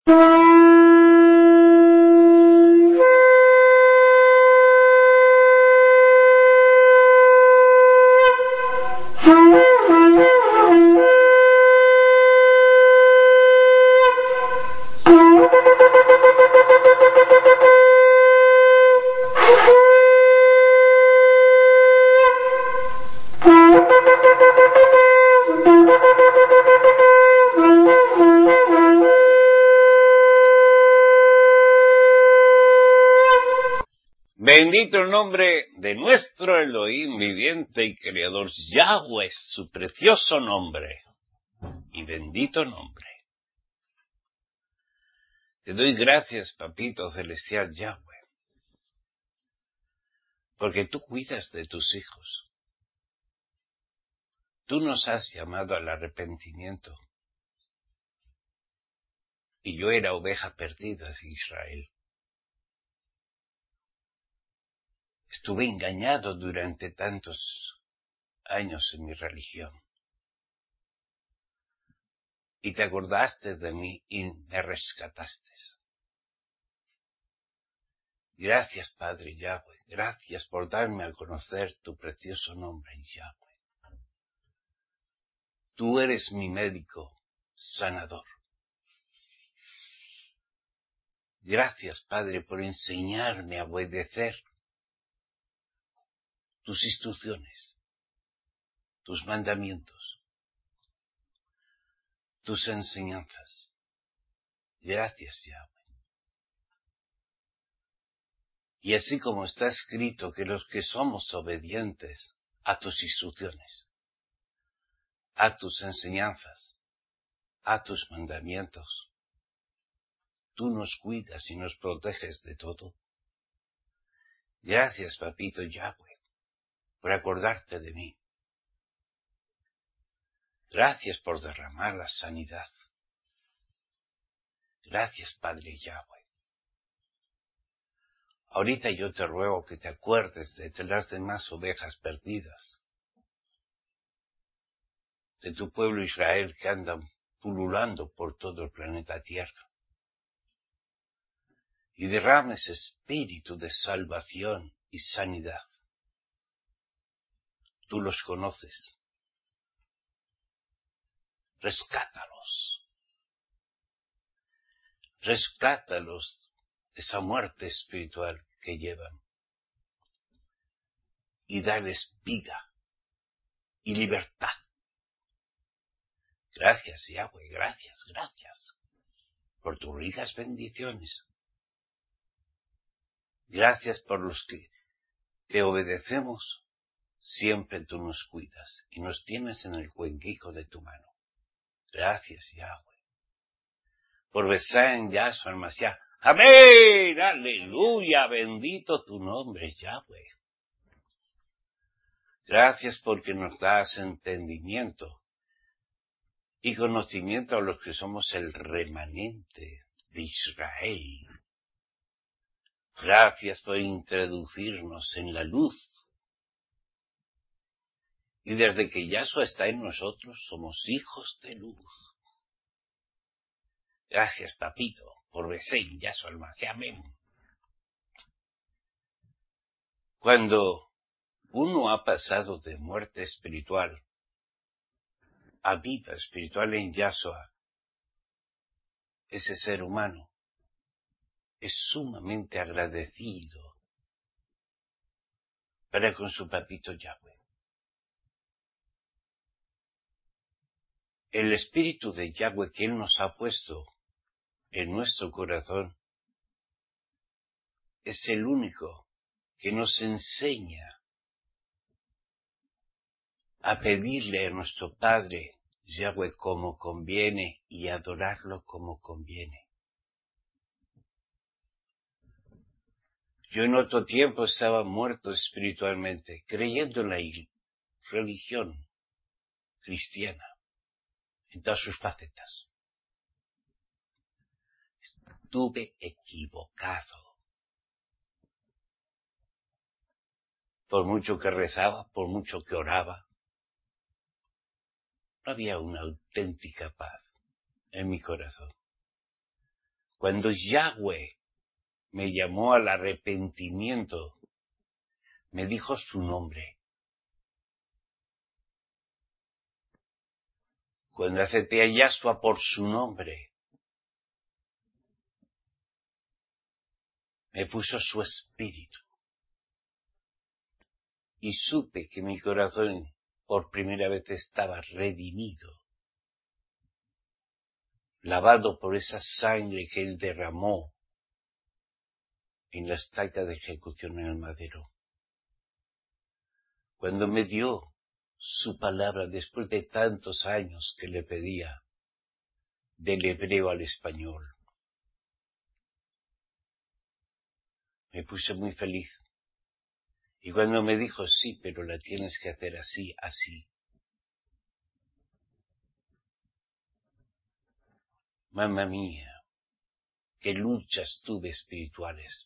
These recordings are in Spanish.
Bendito el nombre de nuestro Elohim viviente y creador, Yahweh, su precioso nombre y bendito nombre. Te doy gracias, Papito Celestial Yahweh, porque tú cuidas de tus hijos. Tú nos has llamado al arrepentimiento. Y yo era oveja perdida de Israel. Estuve engañado durante tantos años en mi religión. Y te acordaste de mí y me rescataste. Gracias, Padre Yahweh. Gracias por darme a conocer tu precioso nombre, Yahweh. Tú eres mi médico sanador. Gracias, Padre, por enseñarme a obedecer tus instrucciones, tus mandamientos, tus enseñanzas. Gracias, Yahweh. Y así como está escrito que los que somos obedientes a tus instrucciones, a tus enseñanzas, a tus mandamientos, tú nos cuidas y nos proteges de todo. Gracias, Papito Yahweh, por acordarte de mí. Gracias por derramar la sanidad. Gracias, Padre Yahweh. Ahorita yo te ruego que te acuerdes de las demás ovejas perdidas, de tu pueblo Israel que andan pululando por todo el planeta Tierra, y derrames espíritu de salvación y sanidad. Tú los conoces. Rescátalos. Rescátalos de esa muerte espiritual que llevan. Y dales vida y libertad. Gracias, Yahweh, gracias por tus ricas bendiciones. Gracias por los que te obedecemos. Siempre tú nos cuidas y nos tienes en el cuenquico de tu mano. Gracias, Yahweh. Por besar en Yahshua el Mashiach. Amén, aleluya, bendito tu nombre, Yahweh. Gracias porque nos das entendimiento y conocimiento a los que somos el remanente de Israel. Gracias por introducirnos en la luz. Y desde que Yahshua está en nosotros, somos hijos de luz. Gracias, Papito, por besar en Yahshua el Mashiach. Amén. Cuando uno ha pasado de muerte espiritual a vida espiritual en Yahshua, ese ser humano es sumamente agradecido para con su Papito Yahweh. El Espíritu de Yahweh que Él nos ha puesto en nuestro corazón es el único que nos enseña a pedirle a nuestro Padre Yahweh como conviene y adorarlo como conviene. Yo en otro tiempo estaba muerto espiritualmente, creyendo en la religión cristiana, en todas sus facetas. Estuve equivocado. Por mucho que rezaba, por mucho que oraba, no había una auténtica paz en mi corazón. Cuando Yahweh me llamó al arrepentimiento, me dijo su nombre. Cuando acepté a Yahshua por su nombre, me puso su espíritu. Y supe que mi corazón por primera vez estaba redimido, lavado por esa sangre que Él derramó en la estaca de ejecución en el madero. Cuando me dio su palabra después de tantos años que le pedía, del hebreo al español, me puse muy feliz. Y cuando me dijo, sí, pero la tienes que hacer así, así. Mamma mía, qué luchas tuve espirituales.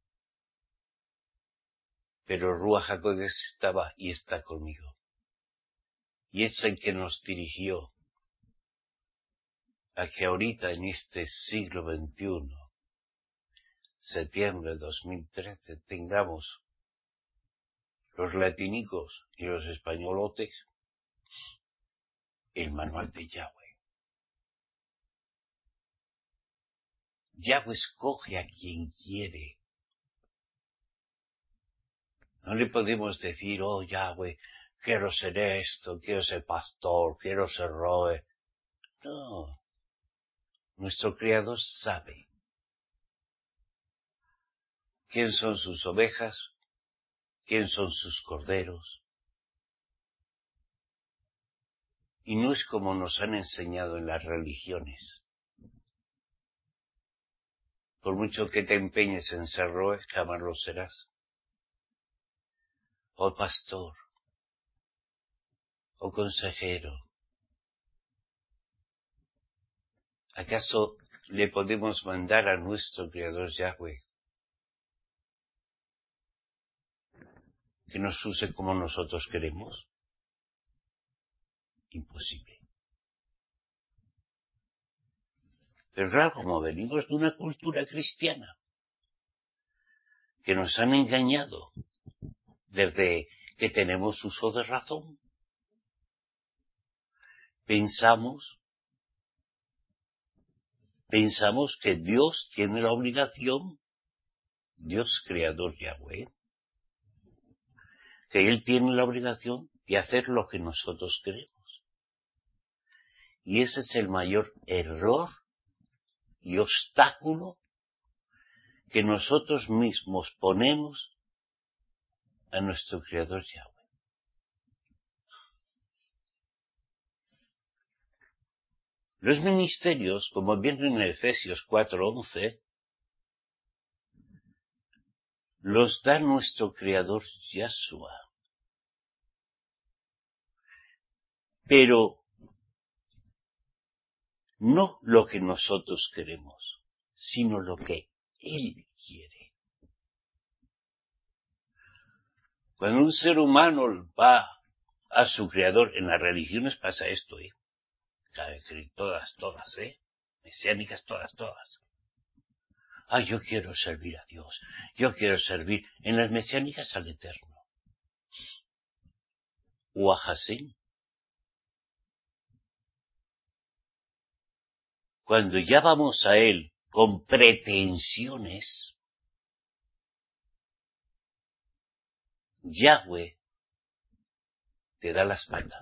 Pero Ruach HaKodesh estaba y está conmigo. Y es el que nos dirigió a que ahorita en este siglo XXI, septiembre de 2013, tengamos los latinicos y los españolotes el manual de Yahweh. Yahweh escoge a quien quiere. No le podemos decir, oh Yahweh, quiero ser esto, quiero ser pastor, quiero ser roe. No. Nuestro Creador sabe quién son sus ovejas, quién son sus corderos. Y no es como nos han enseñado en las religiones. Por mucho que te empeñes en ser roe, jamás lo serás. O pastor, o consejero. ¿Acaso le podemos mandar a nuestro Creador Yahweh que nos use como nosotros queremos? Imposible. Pero claro, como venimos de una cultura cristiana, que nos han engañado desde que tenemos uso de razón, pensamos que Dios tiene la obligación, Dios creador Yahweh, que Él tiene la obligación de hacer lo que nosotros queremos. Y ese es el mayor error y obstáculo que nosotros mismos ponemos a nuestro creador Yahweh. Los ministerios, como vienen en Efesios 4:11, los da nuestro Creador Yahshua. Pero no lo que nosotros queremos, sino lo que Él quiere. Cuando un ser humano va a su Creador, en las religiones pasa esto, todas, mesiánicas, todas. Yo quiero servir a Dios, yo quiero servir en las mesiánicas al Eterno. O a Hasén. Cuando ya vamos a Él con pretensiones, Yahweh te da la espalda.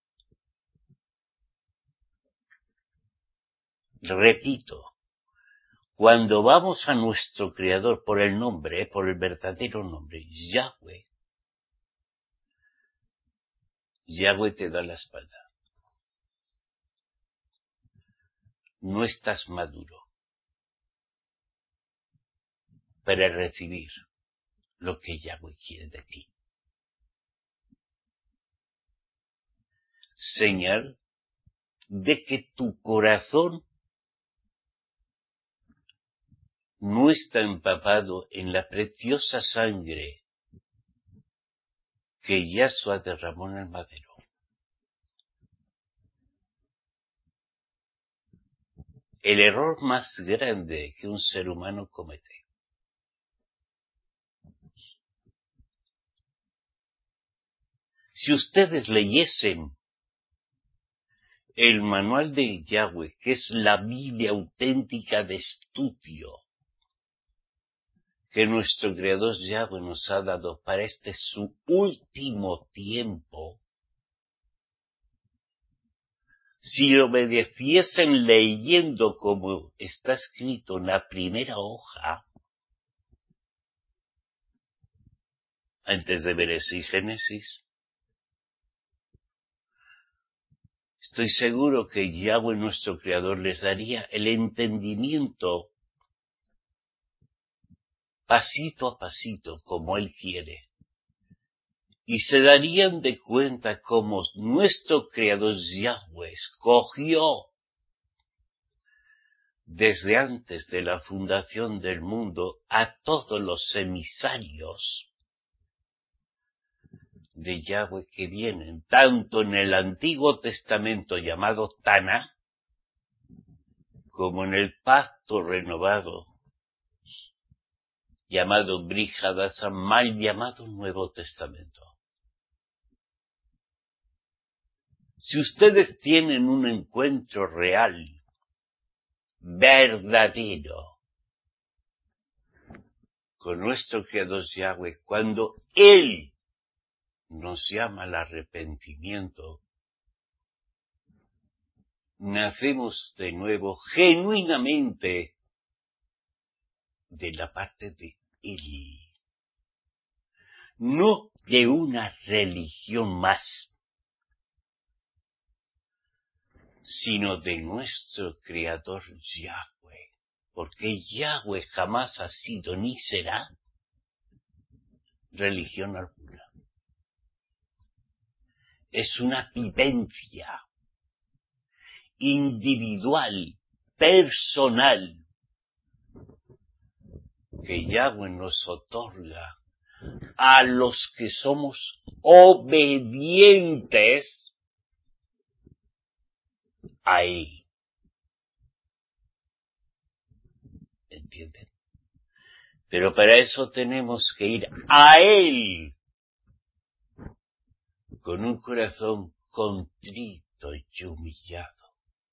Repito, cuando vamos a nuestro Creador por el nombre, por el verdadero nombre, Yahweh, Yahweh te da la espalda. No estás maduro para recibir lo que Yahweh quiere de ti. Señal de que tu corazón no está empapado en la preciosa sangre que Yahshua derramó en el madero. el error más grande que un ser humano comete. Si ustedes leyesen el manual de Yahweh, que es la Biblia auténtica de estudio que nuestro Creador Yahweh nos ha dado para este su último tiempo, si lo obedeciesen leyendo como está escrito en la primera hoja, antes de ver ese Génesis, estoy seguro que Yahweh nuestro Creador les daría el entendimiento pasito a pasito como Él quiere. Y se darían de cuenta cómo nuestro Creador Yahweh escogió desde antes de la fundación del mundo a todos los emisarios de Yahweh que vienen tanto en el Antiguo Testamento llamado Tana como en el Pacto Renovado llamado Brit Hadashah, mal llamado Nuevo Testamento. Si ustedes tienen un encuentro real, verdadero, con nuestro Creador Yahweh, cuando Él nos llama al arrepentimiento, nacemos de nuevo genuinamente de la parte de Él, no de una religión más, sino de nuestro Creador Yahweh, porque Yahweh jamás ha sido ni será religión alguna. Es una vivencia individual, personal, que Yahweh nos otorga a los que somos obedientes a Él. ¿Entienden? Pero para eso tenemos que ir a Él con un corazón contrito y humillado,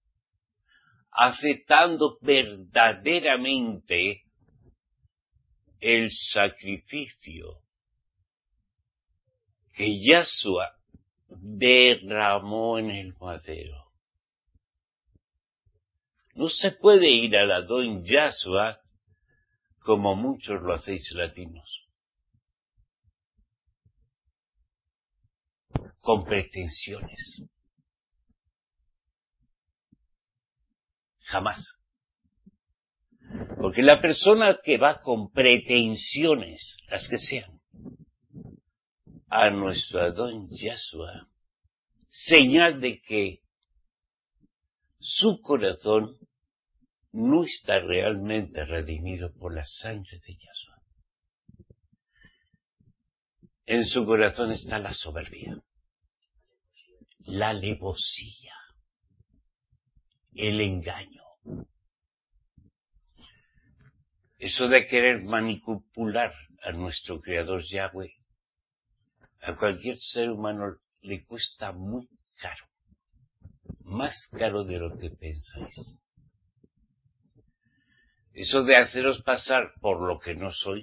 aceptando verdaderamente el sacrificio que Yahshua derramó en el madero. No se puede ir al Adón Yahshua como muchos lo hacéis latinos, con pretensiones. Jamás. Porque la persona que va con pretensiones, las que sean, a nuestro Adón Yahshua, señal de que su corazón no está realmente redimido por la sangre de Yahshua. En su corazón está la soberbia, la alevosía, el engaño. Eso de querer manipular a nuestro Creador Yahweh, a cualquier ser humano le cuesta muy caro, más caro de lo que pensáis. Eso de haceros pasar por lo que no sois,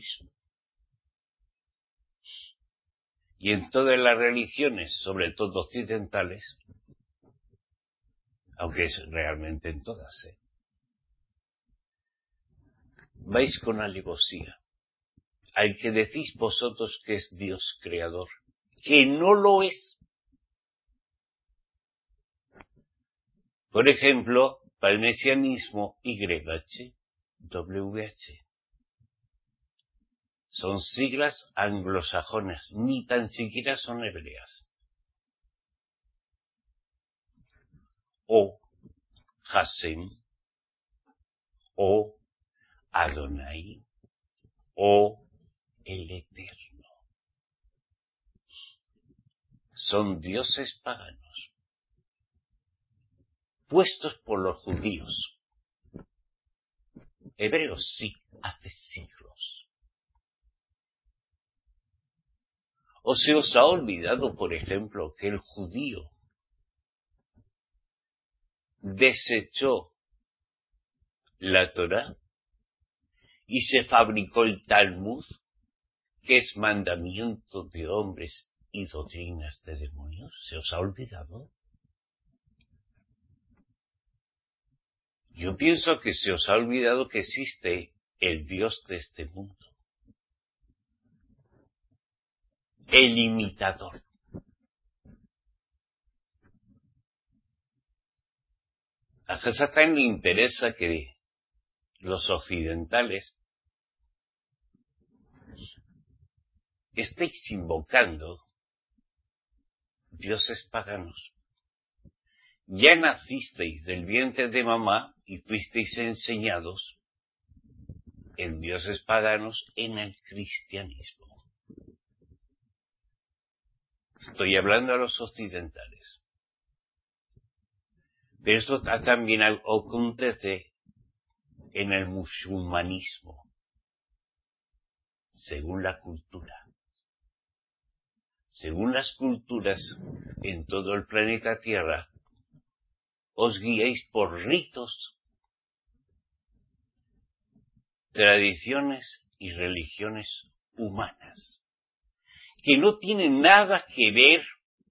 y en todas las religiones, sobre todo occidentales, aunque es realmente en todas, vais con alevosía al que decís vosotros que es Dios creador, que no lo es. Por ejemplo, para el mesianismo, YHWH son siglas anglosajonas, ni tan siquiera son hebreas. O Hashem, o Adonai, o el Eterno. Son dioses paganos, puestos por los judíos, hebreos, sí, hace siglos. ¿O se os ha olvidado, por ejemplo, que el judío desechó la Torá y se fabricó el Talmud, que es mandamiento de hombres y doctrinas de demonios? ¿Se os ha olvidado? Yo pienso que se os ha olvidado que existe el Dios de este mundo, el imitador. A Hasatán le interesa que los occidentales estéis invocando dioses paganos. Ya nacisteis del vientre de mamá y fuisteis enseñados en dioses paganos en el cristianismo. Estoy hablando a los occidentales. Pero esto también acontece en el musulmanismo, según la cultura. Según las culturas en todo el planeta Tierra, os guiáis por ritos, tradiciones y religiones humanas, que no tienen nada que ver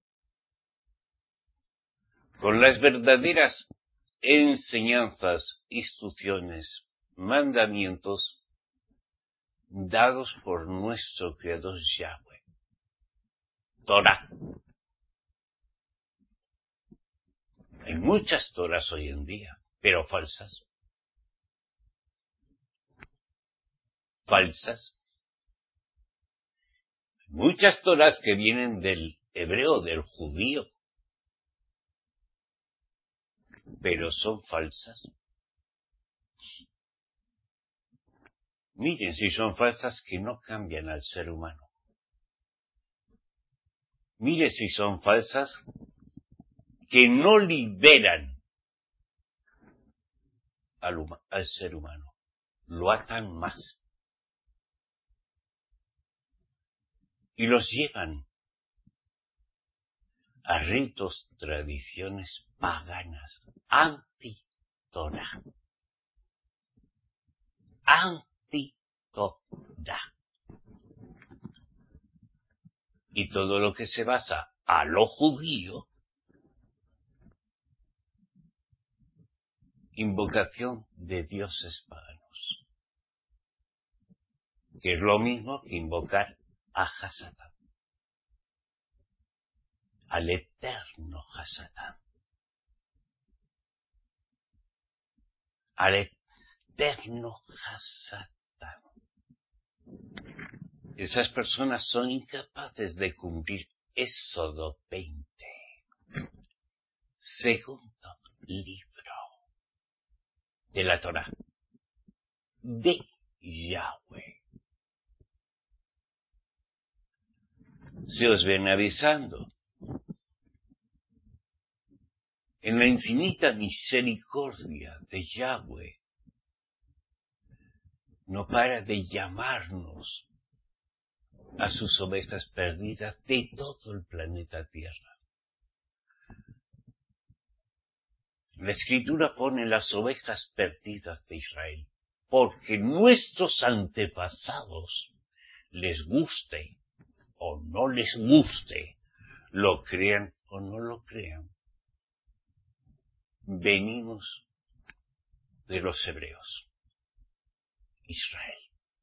con las verdaderas enseñanzas, instrucciones, mandamientos dados por nuestro Creador Yahweh. Torah. Hay muchas Toras hoy en día, pero falsas. Falsas. Muchas Toras que vienen del hebreo, del judío, pero son falsas. Miren si son falsas, que no cambian al ser humano. Miren si son falsas, que no liberan al ser humano. Lo atan más. Y los llevan a ritos, tradiciones paganas, anti-Torah. Anti-Torah. Y todo lo que se basa a lo judío, invocación de dioses paganos, que es lo mismo que invocar a Hasatán, al eterno Hasatán, al eterno Hasatán. Esas personas son incapaces de cumplir Éxodo 20, segundo libro de la Torá, de Yahweh. Se os ven avisando. En la infinita misericordia de Yahweh, no para de llamarnos a sus ovejas perdidas de todo el planeta Tierra. La Escritura pone las ovejas perdidas de Israel, porque nuestros antepasados, les guste o no les guste, lo crean o no lo crean, venimos de los hebreos, Israel.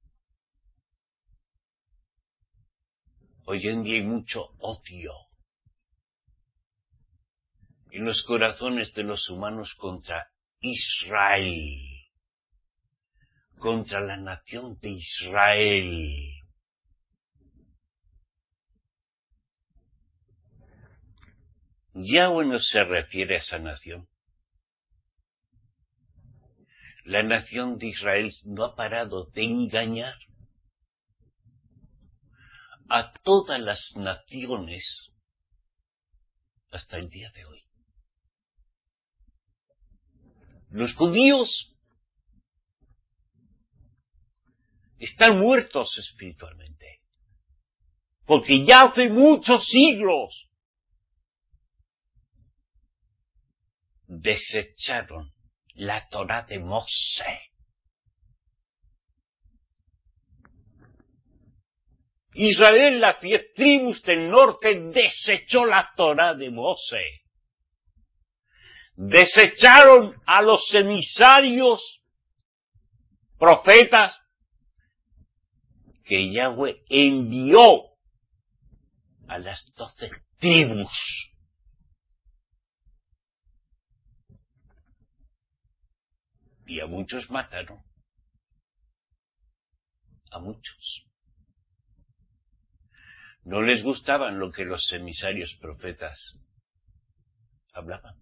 Hoy en día hay mucho odio en los corazones de los humanos contra Israel, contra la nación de Israel. Yahweh no se refiere a esa nación. La nación de Israel no ha parado de engañar a todas las naciones hasta el día de hoy. Los judíos están muertos espiritualmente. Porque ya hace muchos siglos desecharon la Torá de Moshe. Israel, las 10 tribus del norte, desechó la Torá de Moshe. Desecharon a los emisarios, profetas, que Yahweh envió a las 12 tribus. Y a muchos mataron. A muchos. No les gustaban lo que los emisarios profetas hablaban.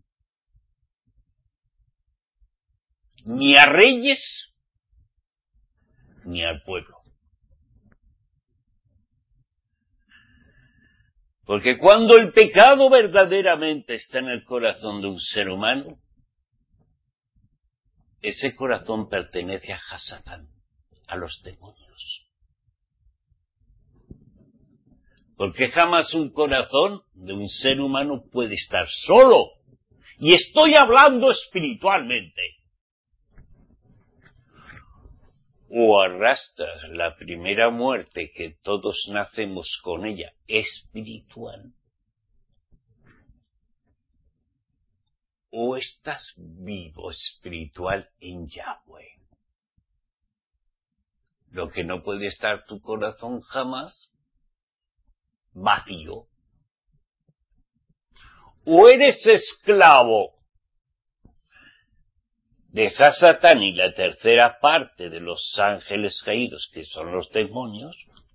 Ni a reyes, ni al pueblo. Porque cuando el pecado verdaderamente está en el corazón de un ser humano, ese corazón pertenece a Hasatán, a los demonios. Porque jamás un corazón de un ser humano puede estar solo. Y estoy hablando espiritualmente. O arrastras la primera muerte que todos nacemos con ella, espiritual. O estás vivo espiritual en Yahweh. Lo que no puede estar tu corazón jamás, vacío. O eres esclavo de Hasatán y la tercera parte de los ángeles caídos, que son los demonios,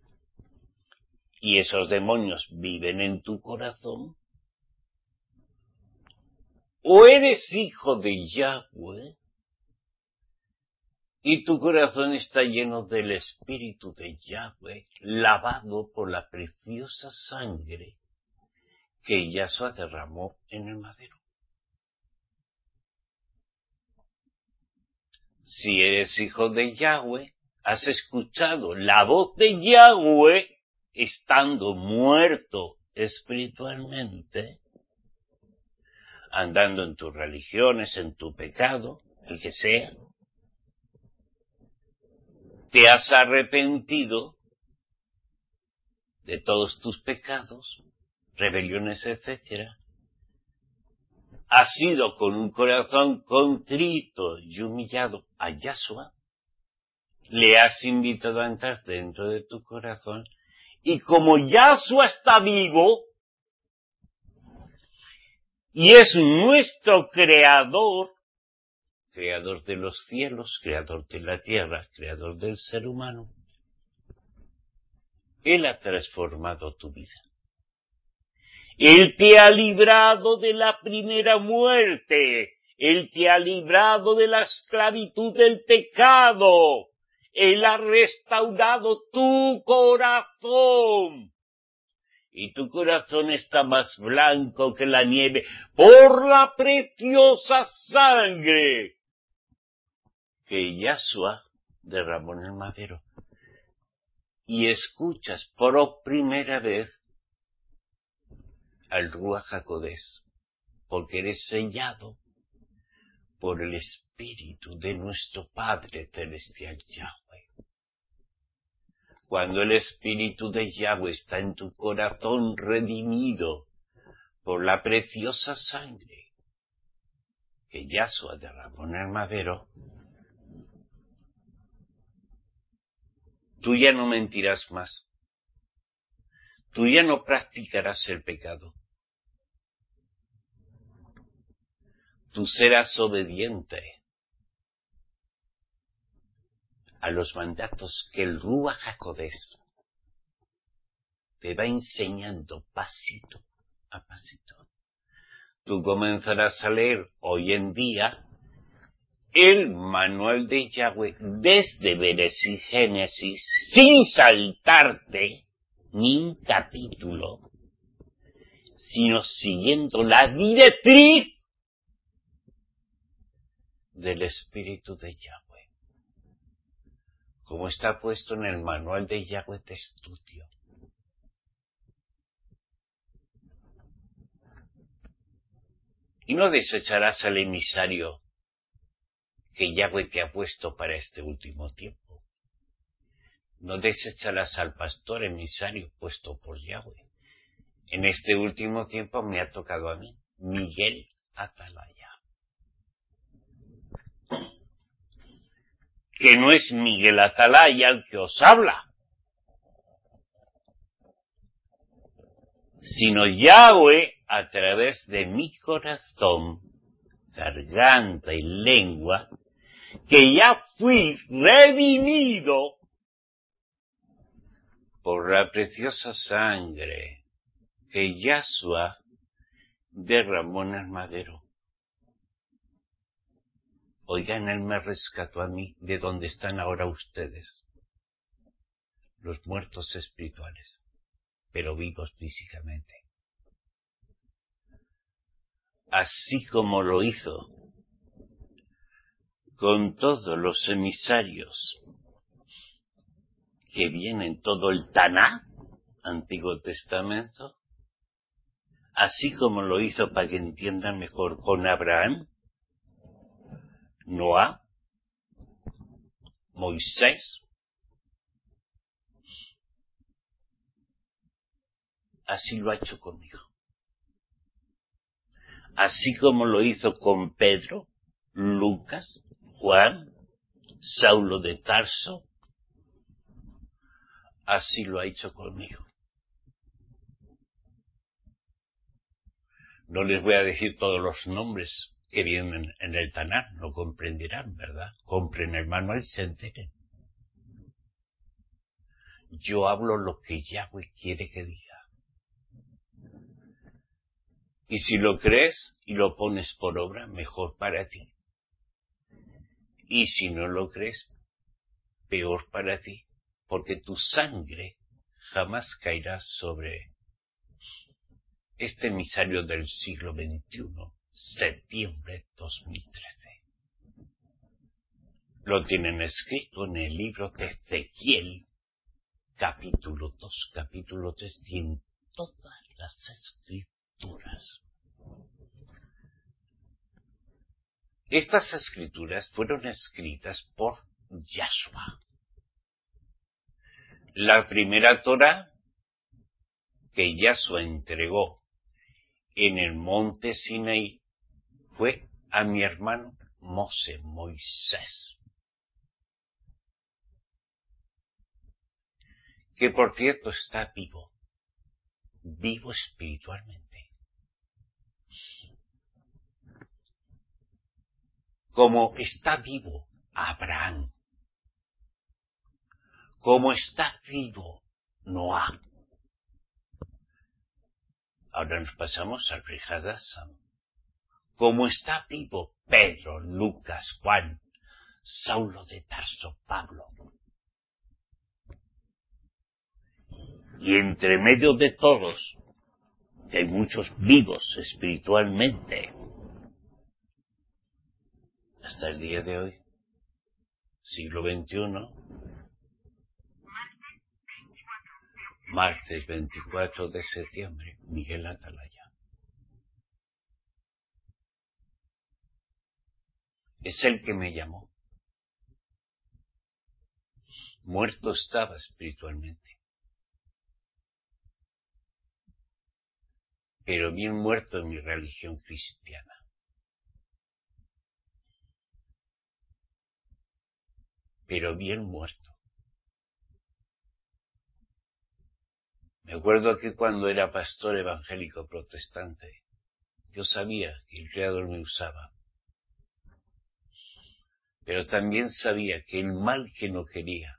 y esos demonios viven en tu corazón, o eres hijo de Yahweh, y tu corazón está lleno del Espíritu de Yahweh, lavado por la preciosa sangre que Yahshua derramó en el madero. Si eres hijo de Yahweh, has escuchado la voz de Yahweh estando muerto espiritualmente, andando en tus religiones, en tu pecado, el que sea. Te has arrepentido de todos tus pecados, rebeliones, etcétera. Has ido con un corazón contrito y humillado a Yahshua, le has invitado a entrar dentro de tu corazón, y como Yahshua está vivo, y es nuestro creador, creador de los cielos, creador de la tierra, creador del ser humano, Él ha transformado tu vida. Él te ha librado de la primera muerte. Él te ha librado de la esclavitud del pecado. Él ha restaurado tu corazón. Y tu corazón está más blanco que la nieve por la preciosa sangre que Yahshua derramó en el madero. Y escuchas por primera vez al Ruach HaKodesh, porque eres sellado por el Espíritu de nuestro Padre Celestial Yahweh. Cuando el Espíritu de Yahweh está en tu corazón redimido por la preciosa sangre que Yahshua derramó en el madero, tú ya no mentirás más. Tú ya no practicarás el pecado. Tú serás obediente a los mandatos que el Ruach HaKodesh te va enseñando pasito a pasito. Tú comenzarás a leer hoy en día el manual de Yahweh desde Bereshit Génesis, sin saltarte ni un capítulo, sino siguiendo la directriz del Espíritu de Yahweh. como está puesto en el manual de Yahweh de estudio. Y no desecharás al emisario que Yahweh te ha puesto para este último tiempo. No desecharás al pastor emisario puesto por Yahweh. En este último tiempo me ha tocado a mí, Miguel Atalaya. Que no es Miguel Atalaya el que os habla, sino Yahweh a través de mi corazón, garganta y lengua, que ya fui redimido por la preciosa sangre que Yahshua derramó en el madero. Oigan, Él me rescató a mí de donde están ahora ustedes, los muertos espirituales, pero vivos físicamente. Así como lo hizo con todos los emisarios que vienen todo el Taná, Antiguo Testamento, así como lo hizo, para que entiendan mejor, con Abraham, Noá, Moisés, así lo ha hecho conmigo. Así como lo hizo con Pedro, Lucas, Juan, Saulo de Tarso, así lo ha hecho conmigo. No les voy a decir todos los nombres que vienen en el Taná, no comprenderán, ¿verdad? Compren el manual y se enteren. Yo hablo lo que Yahweh quiere que diga. Y si lo crees y lo pones por obra, mejor para ti. Y si no lo crees, peor para ti, porque tu sangre jamás caerá sobre este emisario del siglo XXI, septiembre 2013. Lo tienen escrito en el libro de Ezequiel, capítulo 2, capítulo 3, y en todas las escrituras. Estas escrituras fueron escritas por Yahshua. La primera Torá que Yahshua entregó en el monte Sinaí fue a mi hermano Moisés, que por cierto está vivo espiritualmente. Como está vivo Abraham, como está vivo Noá. Ahora nos pasamos al rey Hadassah. Como está vivo Pedro, Lucas, Juan, Saulo de Tarso, Pablo. Y entre medio de todos, que hay muchos vivos espiritualmente, hasta el día de hoy, siglo XXI, martes 24 de septiembre, Miguel Atalaya. Es el que me llamó. Muerto estaba espiritualmente, pero bien muerto en mi religión cristiana. Pero bien muerto. Me acuerdo que cuando era pastor evangélico protestante, yo sabía que el Creador me usaba, pero también sabía que el mal que no quería,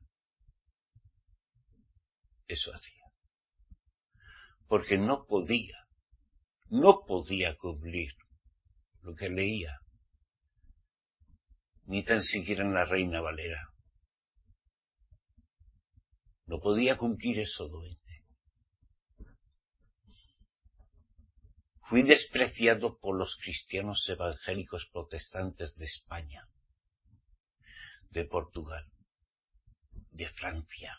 eso hacía. Porque no podía cumplir lo que leía, ni tan siquiera en la Reina Valera. No podía cumplir eso, duende. Fui despreciado por los cristianos evangélicos protestantes de España, de Portugal, de Francia.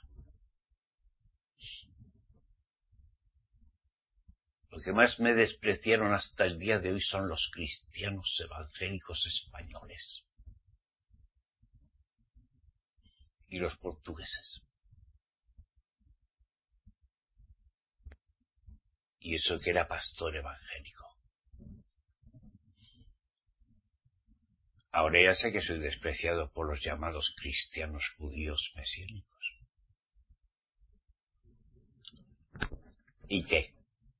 Lo que más me despreciaron hasta el día de hoy son los cristianos evangélicos españoles y los portugueses. Y eso que era pastor evangélico. Ahora ya sé que soy despreciado por los llamados cristianos judíos mesiánicos. ¿Y qué?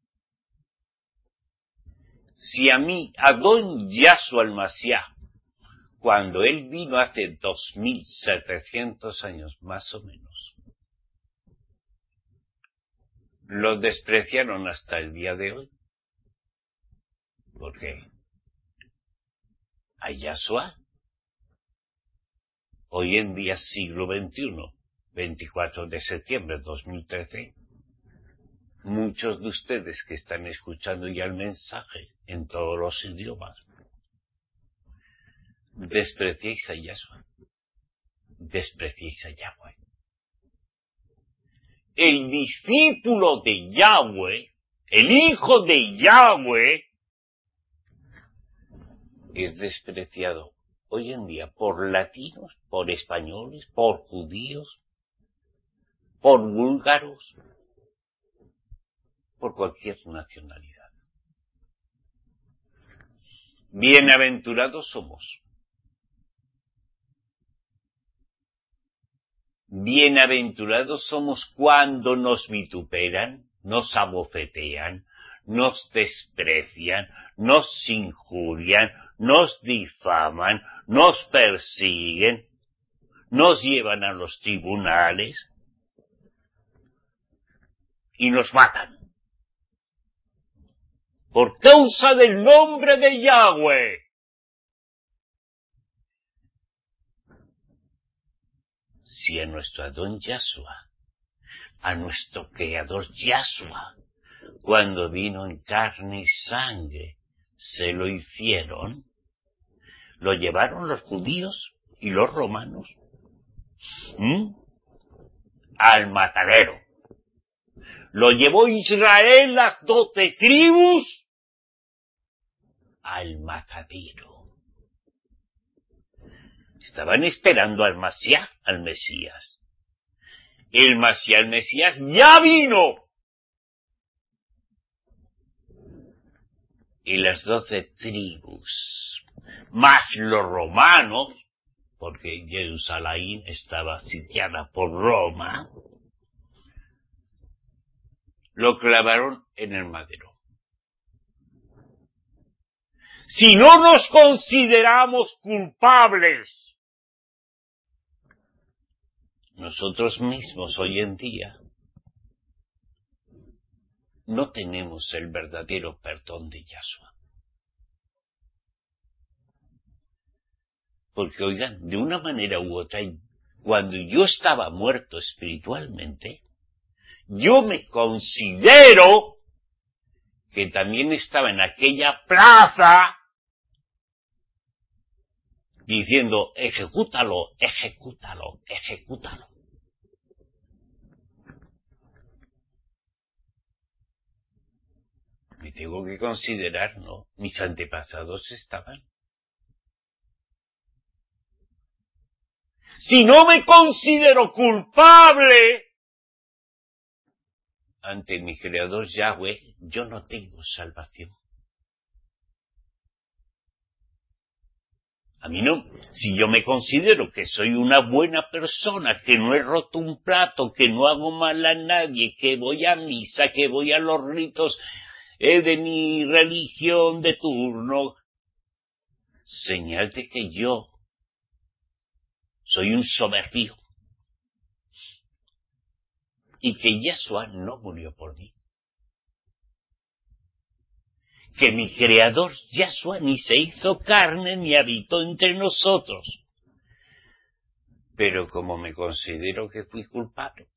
Si a mí, a don Yahshua el Mashiach, cuando él vino hace 2700 años más o menos, lo despreciaron hasta el día de hoy. ¿Por qué? A Yahshua, hoy en día siglo XXI, 24 de septiembre de 2013, muchos de ustedes que están escuchando ya el mensaje en todos los idiomas, despreciéis a Yahshua, despreciéis a Yahweh. El discípulo de Yahweh, el hijo de Yahweh, es despreciado hoy en día por latinos, por españoles, por judíos, por búlgaros, por cualquier nacionalidad. Bienaventurados somos. Bienaventurados somos cuando nos vituperan, nos abofetean, nos desprecian, nos injurian, nos difaman, nos persiguen, nos llevan a los tribunales y nos matan. Por causa del nombre de Yahweh. Si a nuestro Adón Yahshua, a nuestro Creador Yahshua, cuando vino en carne y sangre, se lo hicieron, lo llevaron los judíos y los romanos al matadero. Lo llevó Israel, las 12 tribus, al matadero. Estaban esperando al Mashiach, al Mesías. El Mashiach, el Mesías, ya vino. Y las 12 tribus, más los romanos, porque Jerusalén estaba sitiada por Roma, lo clavaron en el madero. Si no nos consideramos culpables, nosotros mismos hoy en día no tenemos el verdadero perdón de Yahshua. Porque, oigan, de una manera u otra, cuando yo estaba muerto espiritualmente, yo me considero que también estaba en aquella plaza diciendo, ejecútalo, ejecútalo, ejecútalo. Me tengo que considerar, ¿no? Mis antepasados estaban. Si no me considero culpable ante mi Creador Yahweh, yo no tengo salvación. A mí no. Si yo me considero que soy una buena persona, que no he roto un plato, que no hago mal a nadie, que voy a misa, que voy a los ritos de mi religión de turno, señal de que yo soy un soberbio y que Yahshua no murió por mí. Que mi Creador Yahshua ni se hizo carne ni habitó entre nosotros. Pero como me considero que fui culpable,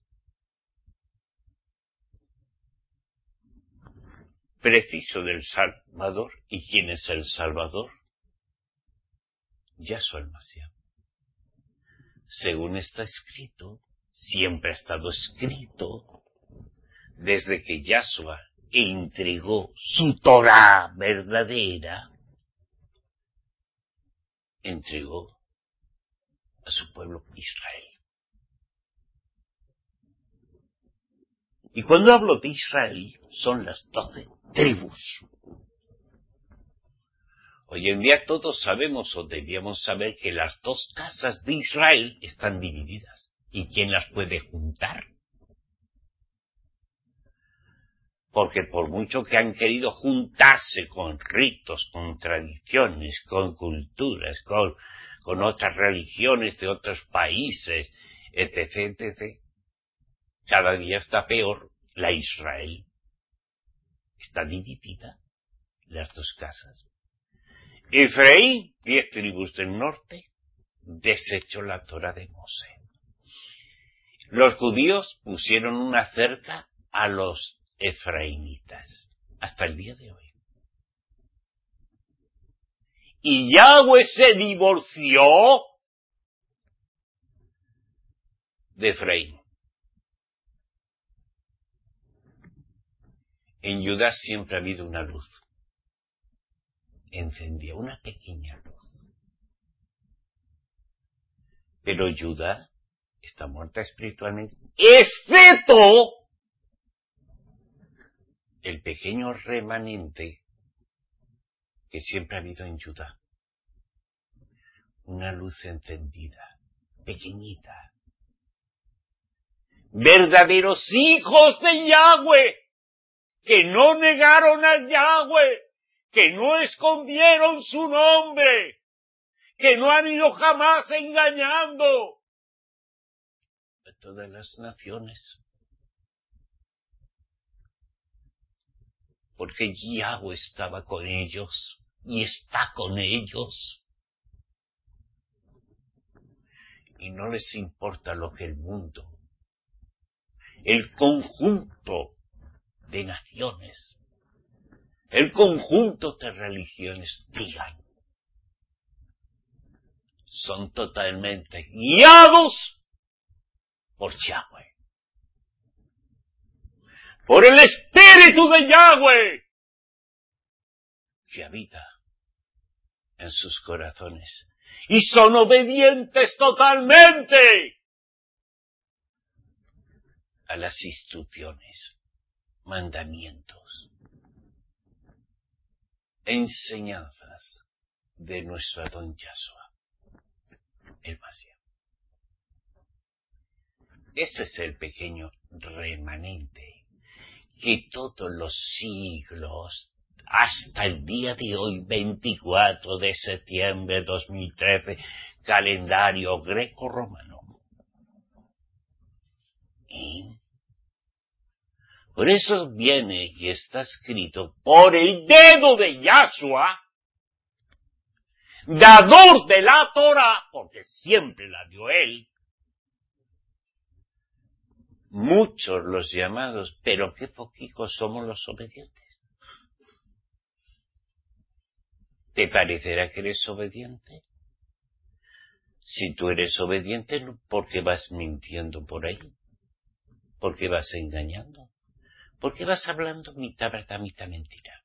preciso del Salvador. ¿Y quién es el Salvador? Yahshua el Mashiach. Según está escrito, siempre ha estado escrito desde que Yahshua entregó su Torá verdadera, entregó a su pueblo Israel. Y cuando hablo de Israel, son las 12 tribus. Hoy en día todos sabemos o debíamos saber que las 2 casas de Israel están divididas. ¿Y quién las puede juntar? Porque por mucho que han querido juntarse con ritos, con tradiciones, con culturas, con otras religiones de otros países, etc., etc., cada día está peor. La Israel está dividida, las 2 casas. Efraín, 10 tribus del norte, desechó la Torá de Mosé. Los judíos pusieron una cerca a los efraimitas, hasta el día de hoy. Y Yahweh se divorció de Efraín. En Judá siempre ha habido una luz. Encendía una pequeña luz. Pero Judá está muerta espiritualmente, excepto el pequeño remanente que siempre ha habido en Judá. Una luz encendida, pequeñita. Verdaderos hijos de Yahweh, que no negaron a Yahweh, que no escondieron su nombre, que no han ido jamás engañando a todas las naciones. Porque Yahweh estaba con ellos y está con ellos. Y no les importa lo que el mundo, el conjunto de naciones, el conjunto de religiones digan. Son totalmente guiados por Yahweh. Por el Espíritu de Yahweh que habita en sus corazones. Y son obedientes totalmente a las instrucciones, mandamientos, enseñanzas de nuestro Adón Yahshua, el Mashiach. Ese es el pequeño remanente que todos los siglos, hasta el día de hoy, 24 de septiembre de 2013, calendario greco-romano. Por eso viene y está escrito por el dedo de Yahshua, dador de la Torah, porque siempre la dio él. Muchos los llamados, pero qué poquitos somos los obedientes. ¿Te parecerá que eres obediente? Si tú eres obediente, ¿por qué vas mintiendo por ahí? ¿Por qué vas engañando? ¿Por qué vas hablando mitad verdad, mitad mentira?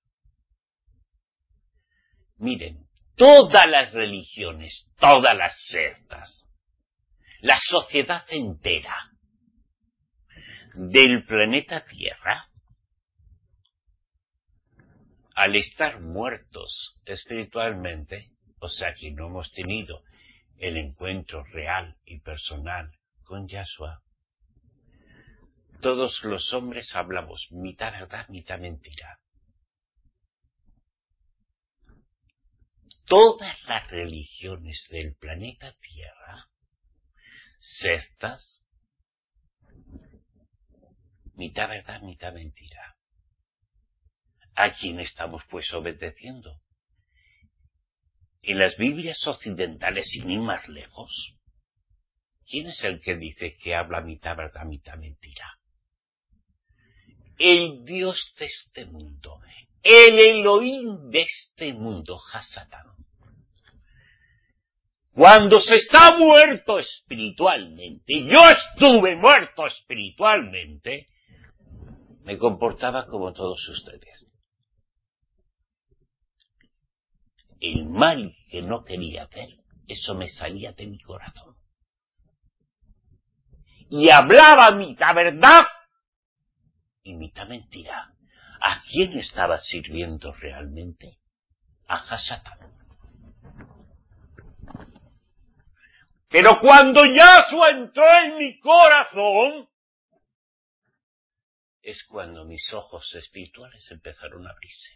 Miren, todas las religiones, todas las sectas, la sociedad entera del planeta Tierra, al estar muertos espiritualmente, o sea que no hemos tenido el encuentro real y personal con Yahshua, todos los hombres hablamos mitad verdad, mitad mentira. Todas las religiones del planeta Tierra, sectas, mitad verdad, mitad mentira. ¿A quién estamos pues obedeciendo? En las Biblias occidentales, sin ir más lejos, ¿quién es el que dice que habla mitad verdad, mitad mentira? El Dios de este mundo, el Elohim de este mundo, Hasatán. Cuando se está muerto espiritualmente, yo estuve muerto espiritualmente, me comportaba como todos ustedes. El mal que no quería hacer, eso me salía de mi corazón. Y hablaba mitad verdad y mitad mentira. ¿A quién estaba sirviendo realmente? A Hasatán. Pero cuando Yahshua entró en mi corazón, es cuando mis ojos espirituales empezaron a abrirse.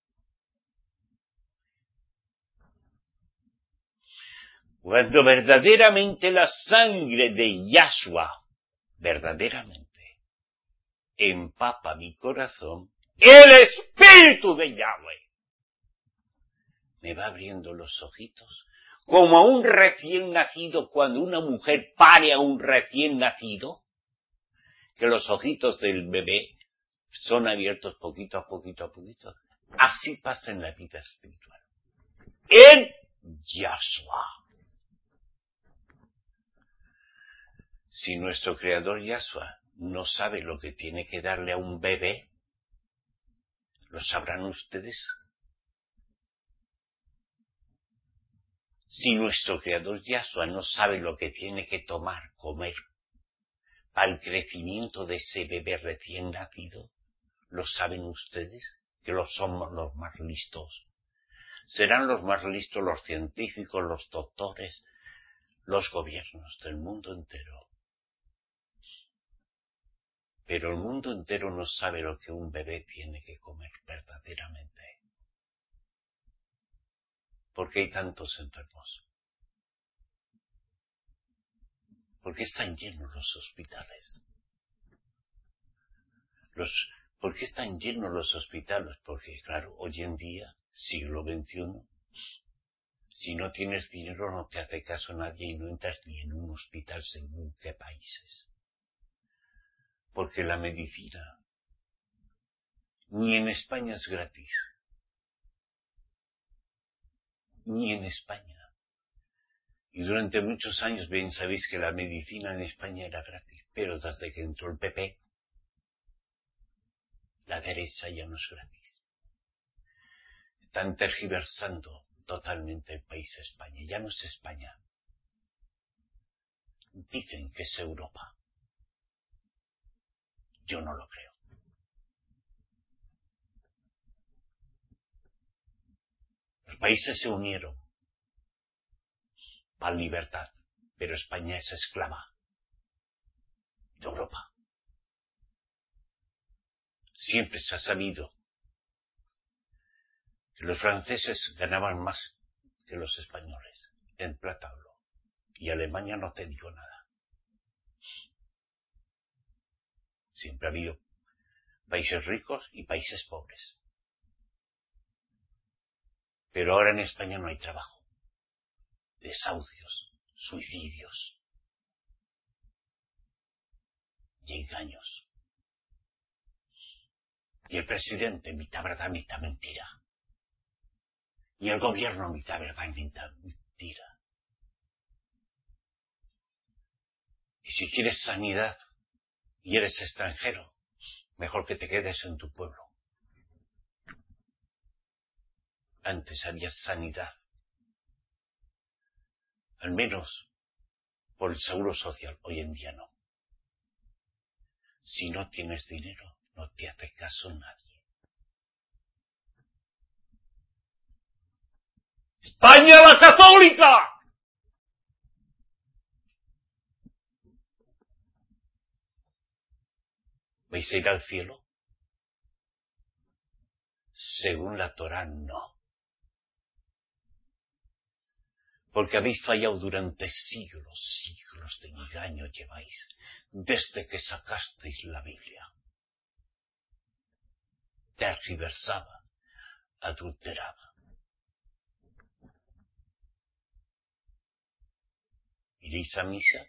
Cuando verdaderamente la sangre de Yahshua, verdaderamente, empapa mi corazón, el Espíritu de Yahweh me va abriendo los ojitos, como a un recién nacido, cuando una mujer pare a un recién nacido, que los ojitos del bebé son abiertos poquito a poquito a poquito. Así pasa en la vida espiritual. En Yahshua. Si nuestro Creador Yahshua no sabe lo que tiene que darle a un bebé, ¿lo sabrán ustedes? Si nuestro Creador Yahshua no sabe lo que tiene que tomar, comer, para el crecimiento de ese bebé recién nacido, ¿lo saben ustedes? Que somos los más listos. Serán los más listos los científicos, los doctores, los gobiernos del mundo entero. Pero el mundo entero no sabe lo que un bebé tiene que comer verdaderamente. ¿Por qué hay tantos enfermos? ¿Por qué están llenos los hospitales? ¿Por qué están llenos los hospitales? Porque, claro, hoy en día, siglo XXI, si no tienes dinero no te hace caso nadie y no entras ni en un hospital según qué países. Porque la medicina ni en España es gratis. Ni en España. Y durante muchos años, bien sabéis que la medicina en España era gratis, pero desde que entró el PP, la derecha ya no es gratis. Están tergiversando totalmente el país España. Ya no es España. Dicen que es Europa. Yo no lo creo. Los países se unieron para la libertad, pero España es esclava de Europa. Siempre se ha sabido que los franceses ganaban más que los españoles, en plata hablo, y Alemania no te digo nada. Siempre ha habido países ricos y países pobres. Pero ahora en España no hay trabajo. Desahucios, suicidios y engaños. Y el presidente mitad verdad, mitad mentira. Y el gobierno mitad verdad y mitad mentira. Y si quieres sanidad y eres extranjero, mejor que te quedes en tu pueblo. Antes había sanidad. Al menos por el seguro social, hoy en día no. Si no tienes dinero, no te hace caso nadie. ¡España la católica! ¿Vais a ir al cielo? Según la Torá, no. Porque habéis fallado durante siglos de engaño lleváis, desde que sacasteis la Biblia. Tergiversada, adulterada. ¿Iréis a misa?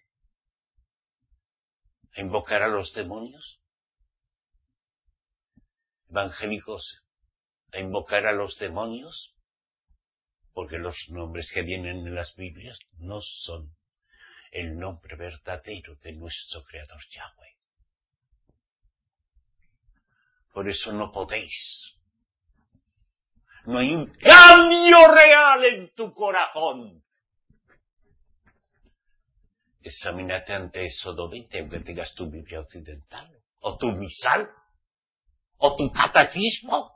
¿A invocar a los demonios? ¿Evangélicos a invocar a los demonios? porque los nombres que vienen en las Biblias no son el nombre verdadero de nuestro Creador Yahweh. Por eso no podéis. No hay un cambio real en tu corazón. Examínate ante Éxodo 20, aunque tengas tu Biblia occidental, o tu misal, o tu catecismo.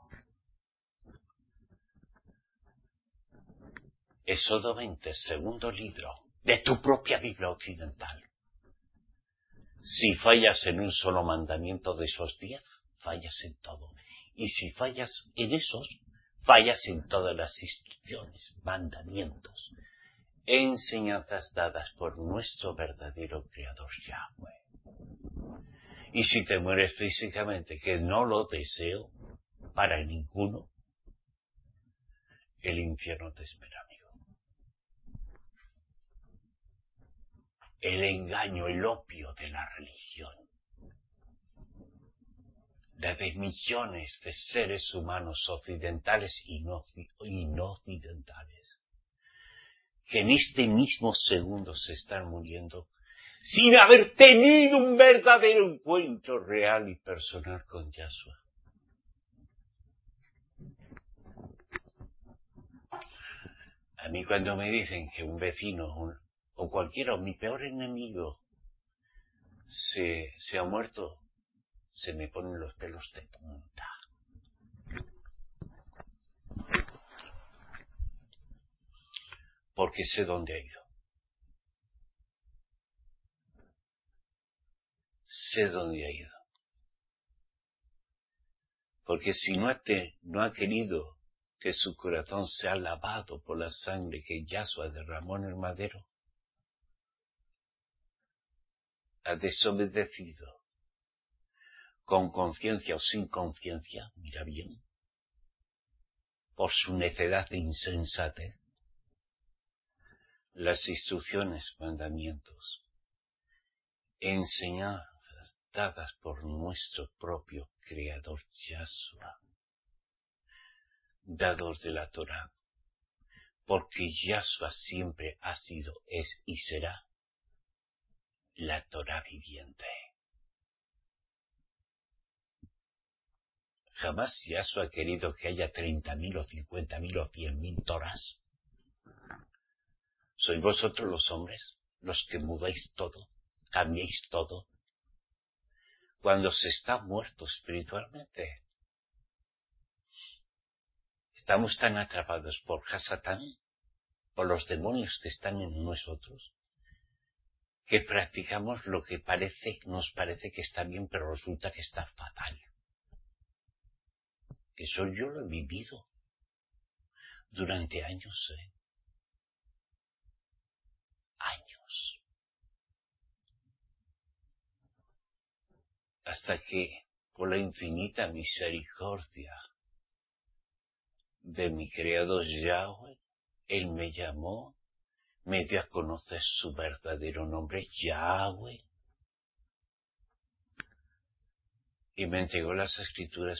Éxodo 20, segundo libro de tu propia Biblia occidental. Si fallas en un solo mandamiento de esos 10, fallas en todo. Y si fallas en esos, fallas en todas las instrucciones, mandamientos, enseñanzas dadas por nuestro verdadero Creador Yahweh. Y si te mueres físicamente, que no lo deseo para ninguno, el infierno te espera, amigo. El engaño, el opio de la religión, la de millones de seres humanos occidentales y no occidentales, que en este mismo segundo se están muriendo sin haber tenido un verdadero encuentro real y personal con Yahshua. A mí cuando me dicen que un vecino o cualquiera, o mi peor enemigo, se ha muerto, se me ponen los pelos de punta. Porque sé dónde ha ido. Sé dónde ha ido. Porque si no ha querido que su corazón sea lavado por la sangre que Yahshua derramó en el madero, ha desobedecido, con conciencia o sin conciencia, mira bien, por su necedad e insensatez, las instrucciones, mandamientos, enseñanzas dadas por nuestro propio Creador Yahshua, dador de la Torá, porque Yahshua siempre ha sido, es y será la Torá viviente. Jamás Yahshua ha querido que haya 30.000 o 50.000 o 100.000 Torás. ¿Sois vosotros los hombres los que mudáis todo, cambiáis todo, cuando se está muerto espiritualmente? Estamos tan atrapados por Hasatán, por los demonios que están en nosotros, que practicamos lo que nos parece que está bien, pero resulta que está fatal. Que eso yo lo he vivido durante años, años. Hasta que, por la infinita misericordia de mi Creador Yahweh, Él me llamó, me dio a conocer su verdadero nombre, Yahweh, y me entregó las Escrituras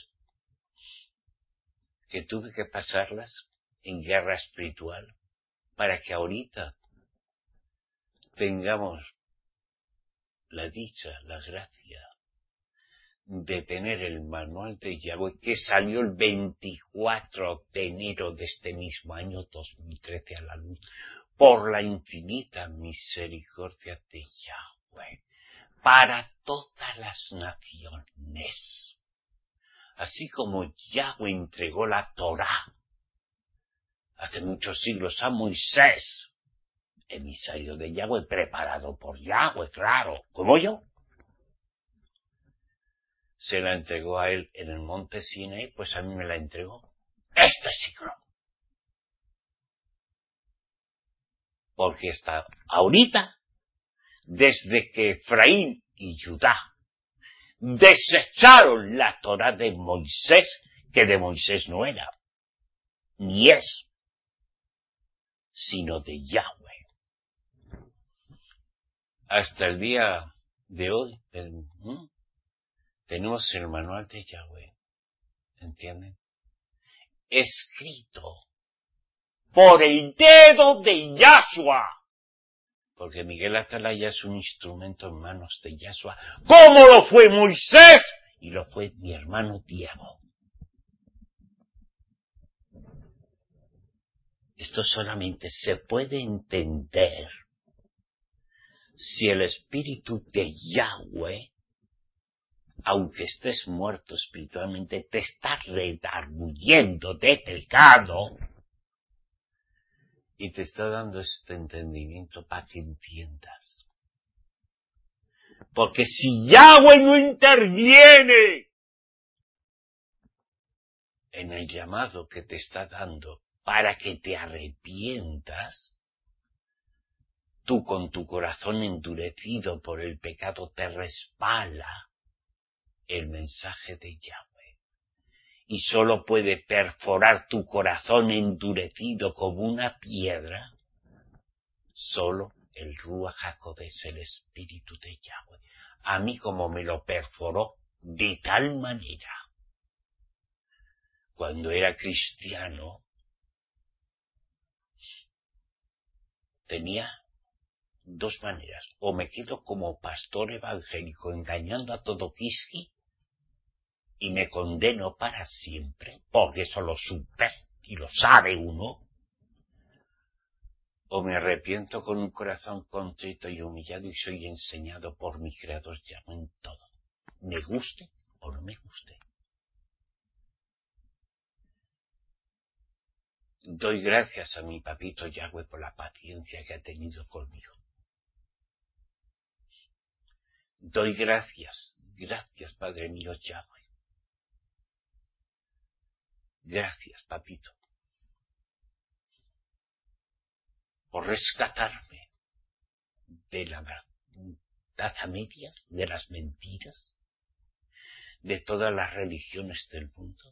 que tuve que pasarlas en guerra espiritual para que ahorita tengamos la dicha, la gracia de tener el manual de Yahweh que salió el 24 de enero de este mismo año 2013 a la luz por la infinita misericordia de Yahweh para todas las naciones. Así como Yahweh entregó la Torá hace muchos siglos a Moisés, emisario de Yahweh, preparado por Yahweh, claro, como yo, se la entregó a él en el monte Sinaí, pues a mí me la entregó este siglo. Porque hasta ahorita, desde que Efraín y Judá desecharon la Torá de Moisés, que de Moisés no era, ni es, sino de Yahweh. Hasta el día de hoy, tenemos el manual de Yahweh, ¿entienden? Escrito por el dedo de Yahshua. Porque Miguel Atalaya es un instrumento en manos de Yahshua, como lo fue Moisés y lo fue mi hermano Diego. Esto solamente se puede entender si el espíritu de Yahweh, aunque estés muerto espiritualmente, te está redarguyendo de pecado y te está dando este entendimiento para que entiendas. Porque si Yahweh no interviene en el llamado que te está dando para que te arrepientas, tú con tu corazón endurecido por el pecado te resbala el mensaje de Yahweh. Y solo puede perforar tu corazón endurecido como una piedra solo el Ruach HaKodesh, el espíritu de Yahweh. A mí como me lo perforó de tal manera cuando era cristiano, tenía dos maneras: o me quedo como pastor evangélico engañando a todo Kiski y me condeno para siempre, porque eso lo supe y lo sabe uno, o me arrepiento con un corazón contrito y humillado y soy enseñado por mi Creador Yahweh en todo, me guste o no me guste. Doy gracias a mi papito Yahweh por la paciencia que ha tenido conmigo. Doy gracias Padre mío Yahweh. Gracias, papito, por rescatarme de la verdad a medias, de las mentiras, de todas las religiones del mundo,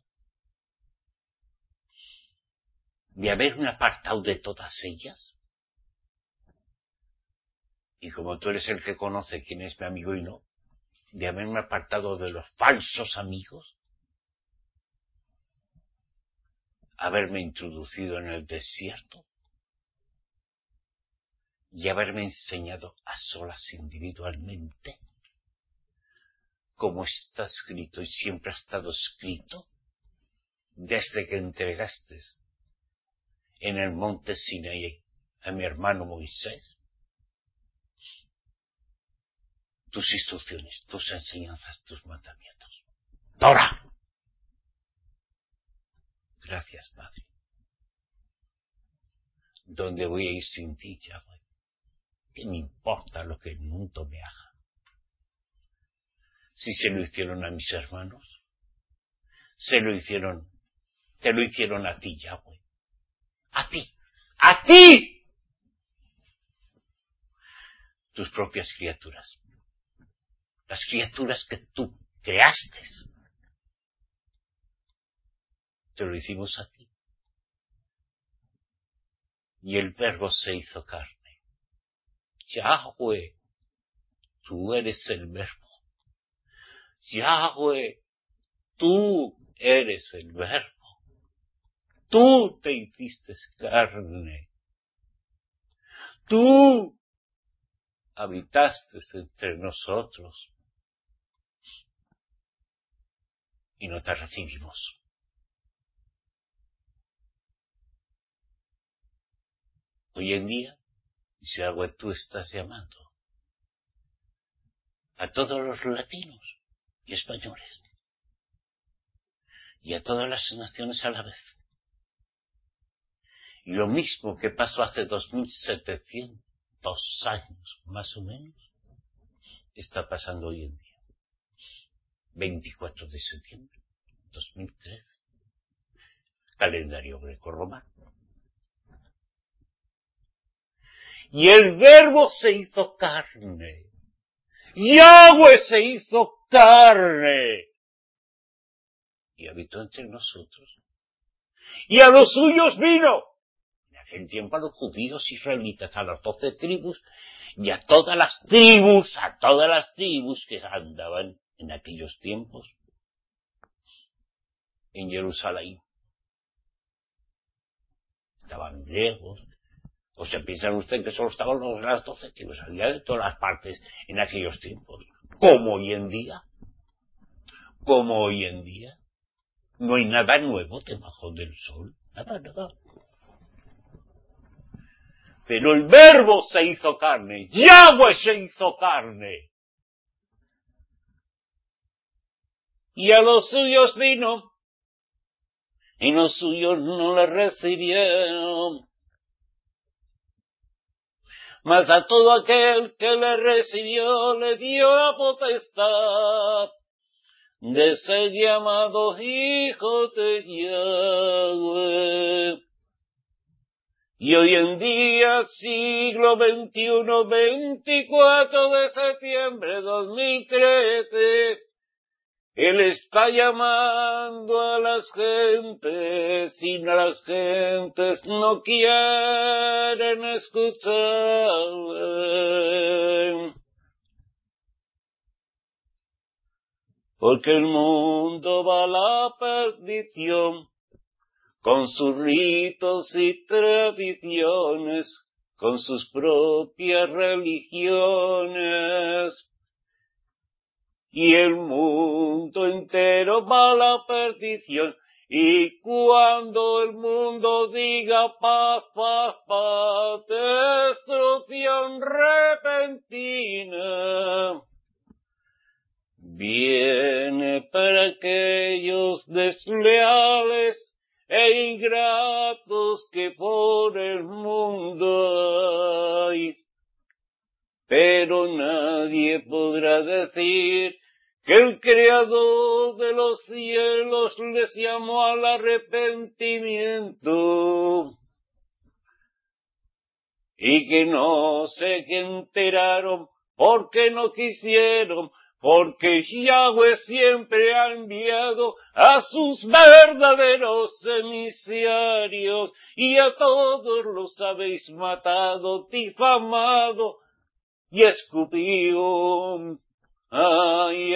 de haberme apartado de todas ellas. Y como tú eres el que conoce quién es mi amigo y no, de haberme apartado de los falsos amigos, haberme introducido en el desierto y haberme enseñado a solas individualmente, como está escrito y siempre ha estado escrito desde que entregaste en el monte Sinaí a mi hermano Moisés tus instrucciones, tus enseñanzas, tus mandamientos. ¡Torah! Gracias, Padre. ¿Dónde voy a ir sin ti, Yahweh? ¿Qué me importa lo que el mundo me haga? Si se lo hicieron a mis hermanos, te lo hicieron a ti, Yahweh. ¡A ti! ¡A ti! Tus propias criaturas. Las criaturas que tú creaste. Te lo hicimos a ti. Y el Verbo se hizo carne. Yahweh, tú eres el Verbo. Yahweh, tú eres el Verbo. Tú te hiciste carne. Tú habitaste entre nosotros. Y no te recibimos. Hoy en día, Yahweh, tú estás llamando a todos los latinos y españoles y a todas las naciones a la vez. Y lo mismo que pasó hace 2700 años, más o menos, está pasando hoy en día. 24 de septiembre 2013, calendario grecorromano. Y el Verbo se hizo carne. Yahweh se hizo carne. Y habitó entre nosotros. Y a los suyos vino. En aquel tiempo a los judíos israelitas, a las 12 tribus, y a todas las tribus que andaban en aquellos tiempos en Jerusalén. estaban griegos. ¿O se piensan usted que solo estaban las 12 tribus? Había de todas las partes en aquellos tiempos. Como hoy en día. No hay nada nuevo debajo del sol. Nada. Pero el Verbo se hizo carne. Yahweh se hizo carne. Y a los suyos vino. Y los suyos no le recibieron. Mas a todo aquel que le recibió le dio la potestad de ser llamados hijos de Yahweh. Y hoy en día, siglo XXI, 24 de septiembre de 2013, Él está llamando a las gentes y las gentes no quieren escucharle. Porque el mundo va a la perdición con sus ritos y tradiciones, con sus propias religiones. Y el mundo entero va a la perdición. Y cuando el mundo diga paz, destrucción repentina, viene para aquellos desleales e ingratos que por el mundo hay. Pero nadie podrá decir que el Creador de los cielos les llamó al arrepentimiento y que no se enteraron porque no quisieron, porque Yahweh siempre ha enviado a sus verdaderos emisarios y a todos los habéis matado, difamado y escupido. Ay.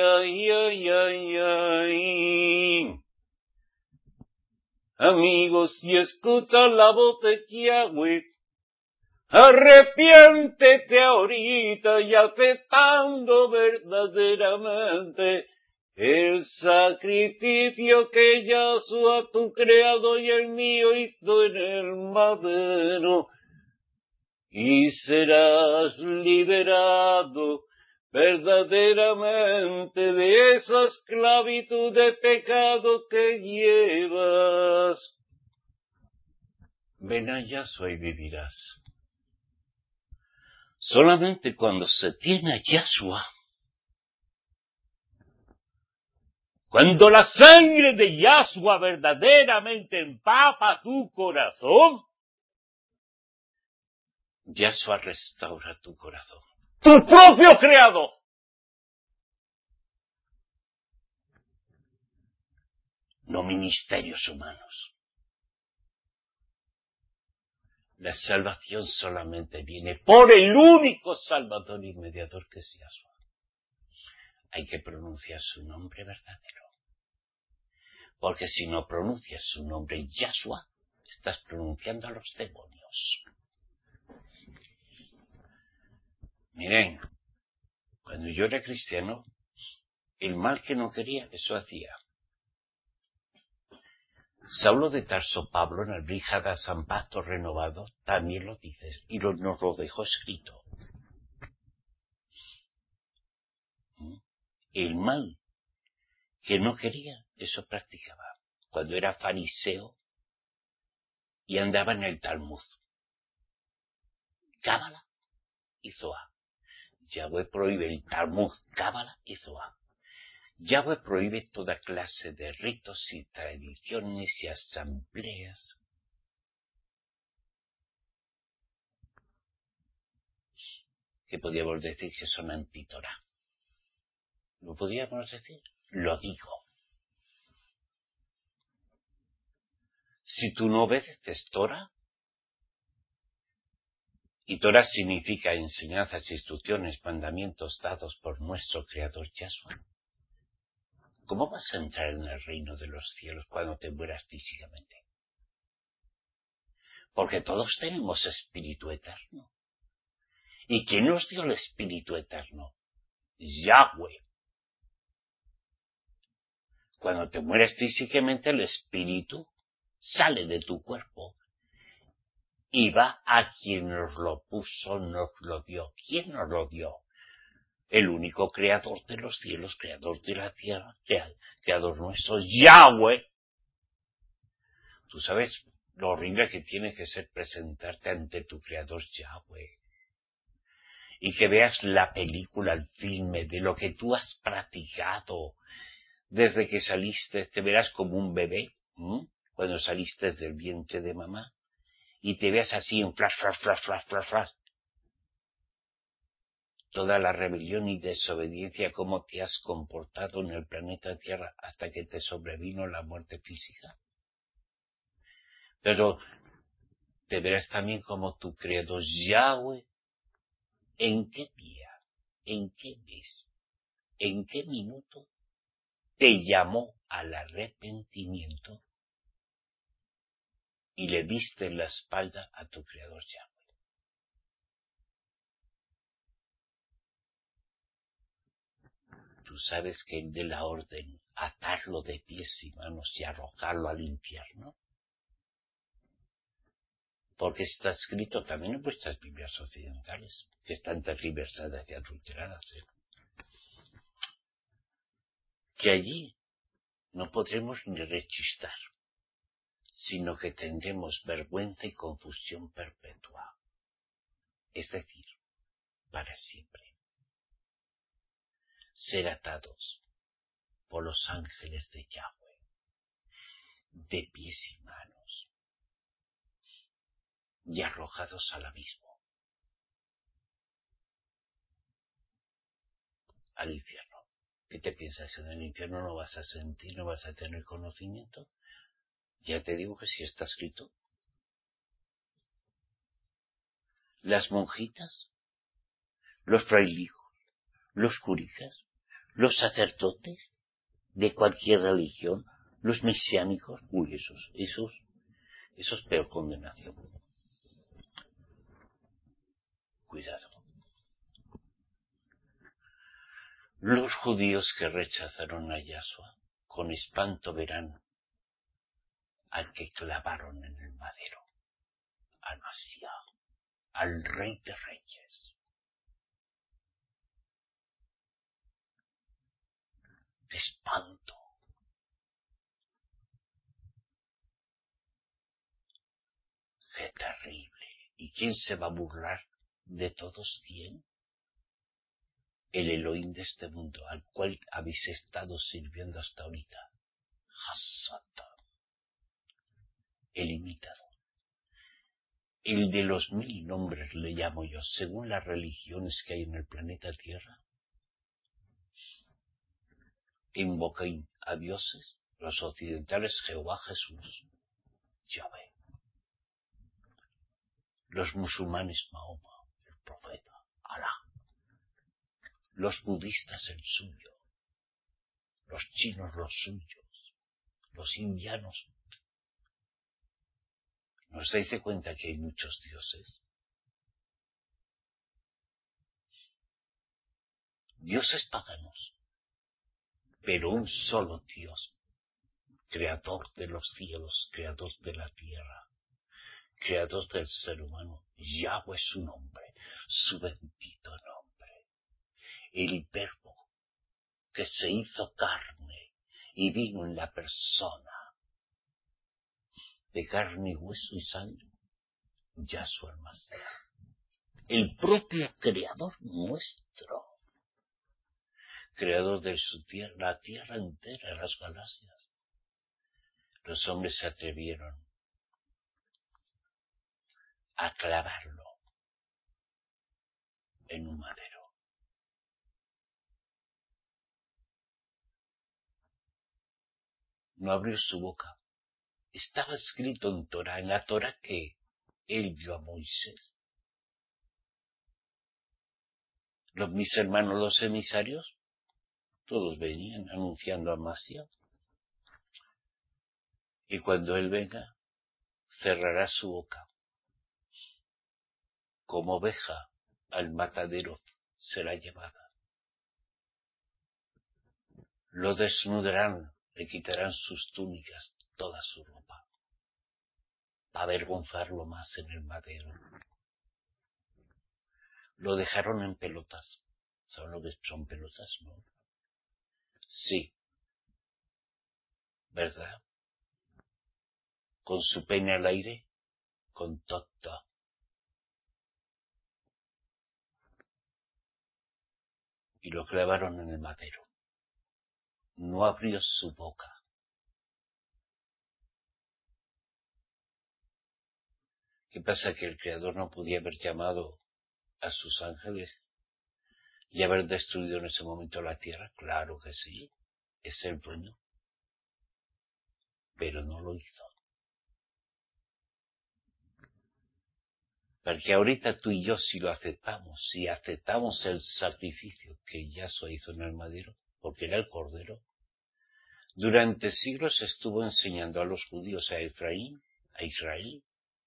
Amigos, si escuchas la voz de Yahweh, arrepiéntete ahorita y aceptando verdaderamente el sacrificio que Yahshua, tu Creador y el mío, hizo en el madero, y serás liberado verdaderamente de esa esclavitud de pecado que llevas. Ven a Yahshua y vivirás. Solamente cuando se tiene a Yahshua, cuando la sangre de Yahshua verdaderamente empapa tu corazón, Yahshua restaura tu corazón. ¡Tu propio Creador! No ministerios humanos. La salvación solamente viene por el único Salvador y mediador que es Yahshua. Hay que pronunciar su nombre verdadero. Porque si no pronuncias su nombre Yahshua, estás pronunciando a los demonios. Miren, cuando yo era cristiano, el mal que no quería, eso hacía. Saulo de Tarso, Pablo, en el Brígida San Pacto Renovado, también lo dices, y nos lo dejó escrito. El mal que no quería, eso practicaba. Cuando era fariseo y andaba en el Talmud. Cábala y Zohar. Yahweh prohíbe el Talmud, Cábala y Zohar. Yahweh prohíbe toda clase de ritos y tradiciones y asambleas. Que podríamos decir que son anti-Torah. ¿Lo podríamos decir? Lo digo. Si tú no obedeces Torah, y Torah significa enseñanzas, instrucciones, mandamientos dados por nuestro Creador Yahshua, ¿cómo vas a entrar en el reino de los cielos cuando te mueras físicamente? Porque todos tenemos espíritu eterno. ¿Y quién nos dio el espíritu eterno? Yahweh. Cuando te mueres físicamente, el espíritu sale de tu cuerpo y va a quien nos lo puso, nos lo dio. ¿Quién nos lo dio? El único creador de los cielos, creador de la tierra, creador nuestro, Yahweh. Tú sabes lo horrible que tiene que ser presentarte ante tu creador Yahweh. Y que veas la película, el filme, de lo que tú has practicado desde que saliste, te verás como un bebé, cuando saliste del vientre de mamá, y te veas así en flash, flash, flash, flash, flash, flash. Toda la rebelión y desobediencia, cómo te has comportado en el planeta Tierra hasta que te sobrevino la muerte física. Pero te verás también como tu creador Yahweh, en qué día, en qué mes, en qué minuto te llamó al arrepentimiento y le diste la espalda a tu creador Yahweh. Tú sabes que él de la orden atarlo de pies y manos y arrojarlo al infierno. Porque está escrito también en vuestras Biblias occidentales, que están tergiversadas y adulteradas, que allí no podremos ni rechistar, sino que tendremos vergüenza y confusión perpetua, es decir, para siempre. Ser atados por los ángeles de Yahweh, de pies y manos, y arrojados al abismo, al infierno. ¿Qué te piensas? ¿Que en el infierno no vas a sentir, no vas a tener conocimiento? Ya te digo que sí está escrito. Las monjitas, los frailijos, los curas, los sacerdotes de cualquier religión, los mesiánicos, esos peor condenación. Cuidado. Los judíos que rechazaron a Yahshua, con espanto verán al que clavaron en el madero, al Mashiach, al Rey de Reyes. ¡Qué espanto! ¡Qué terrible! ¿Y quién se va a burlar de todos? ¿Quién? El Elohim de este mundo, al cual habéis estado sirviendo hasta ahorita. Hasata, el imitador. El de los 1000 nombres le llamo yo, según las religiones que hay en el planeta Tierra. Invocan a dioses, los occidentales, Jehová, Jesús, Yahvé. Los musulmanes, Mahoma, el profeta, Alá. Los budistas, el suyo. Los chinos, los suyos. Los indianos. ¿No se dice cuenta que hay muchos dioses? Dioses paganos, pero un solo Dios, creador de los cielos, creador de la tierra, creador del ser humano. Yahweh es su nombre, su bendito nombre. El verbo que se hizo carne y vino en la persona de carne y hueso y sangre, Yahshua el Mashiach, el propio creador nuestro, creador de la tierra entera, las galaxias. Los hombres se atrevieron a clavarlo en un madero. No abrió su boca. Estaba escrito en Torah, en la Torah que él vio a Moisés. Mis hermanos, los emisarios, todos venían anunciando a Mashiach. Y cuando él venga, cerrará su boca como oveja al matadero será llevada. Lo desnudarán, le quitarán sus túnicas, toda su ropa, para avergonzarlo más en el madero. Lo dejaron en pelotas. ¿Saben lo que son pelotas, no? Sí, ¿verdad? Con su pene al aire, con toc-toc. Y lo clavaron en el madero. No abrió su boca. ¿Qué pasa? ¿Que el Creador no podía haber llamado a sus ángeles y haber destruido en ese momento la tierra? Claro que sí, es el dueño. Pero no lo hizo. Porque ahorita tú y yo, si lo aceptamos, si aceptamos el sacrificio que Yahshua hizo en el madero, porque era el cordero, durante siglos estuvo enseñando a los judíos, a Israel,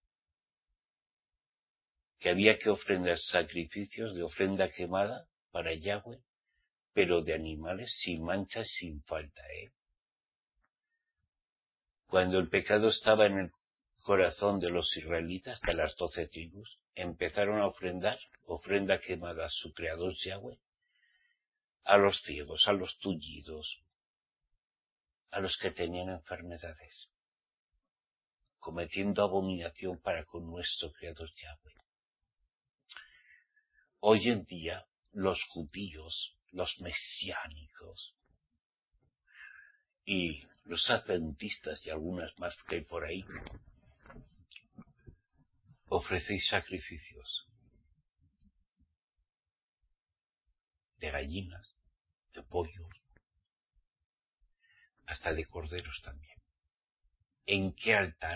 que había que ofrendar sacrificios de ofrenda quemada para Yahweh, pero de animales sin mancha, sin falta, Cuando el pecado estaba en el corazón de los israelitas, de las 12 tribus, empezaron a ofrendar ofrenda quemada a su creador Yahweh, a los ciegos, a los tullidos, a los que tenían enfermedades, cometiendo abominación para con nuestro creador Yahweh. Hoy en día, los judíos, los mesiánicos y los adventistas y algunas más que hay por ahí, ofrecéis sacrificios de gallinas, de pollos, hasta de corderos también. ¿En qué altar?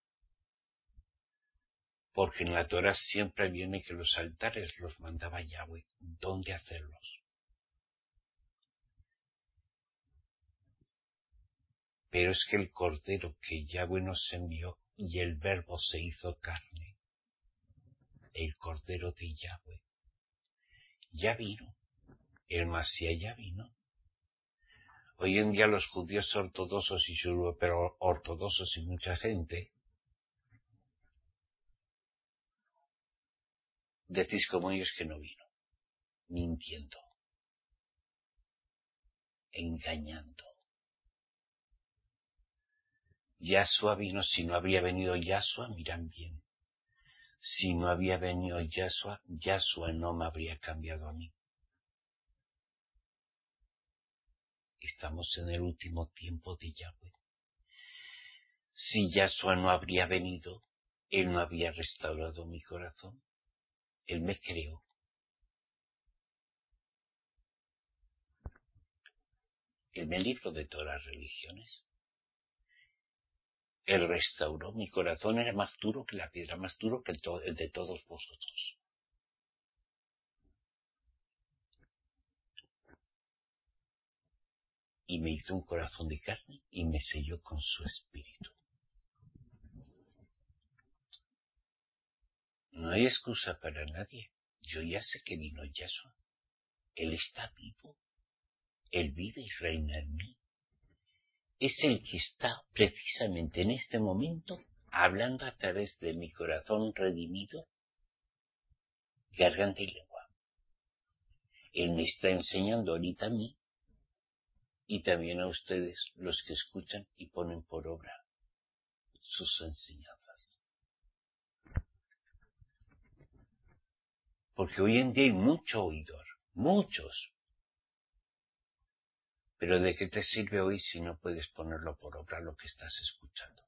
Porque en la Torá siempre viene que los altares los mandaba Yahweh. ¿Dónde hacerlos? Pero es que el cordero que Yahweh nos envió y el verbo se hizo carne, el cordero de Yahweh, ya vino, el Masías ya vino. Hoy en día los judíos ortodoxos y pero ortodoxos y mucha gente, decís como ellos que no vino, mintiendo, engañando. Yahshua vino, si no habría venido Yahshua, miran bien. Si no había venido Yahshua, Yahshua no me habría cambiado a mí. Estamos en el último tiempo de Yahweh. Si Yahshua no habría venido, Él no había restaurado mi corazón. Él me creó. Él me libró de todas las religiones. Él restauró. Mi corazón era más duro que la piedra, más duro que el de todos vosotros. Y me hizo un corazón de carne y me selló con su espíritu. No hay excusa para nadie. Yo ya sé que vino Yahshua. Él está vivo. Él vive y reina en mí. Es el que está precisamente en este momento hablando a través de mi corazón redimido, garganta y lengua. Él me está enseñando ahorita a mí y también a ustedes, los que escuchan y ponen por obra sus enseñanzas. Porque hoy en día hay mucho oidor, muchos. Pero ¿de qué te sirve hoy si no puedes ponerlo por obra lo que estás escuchando?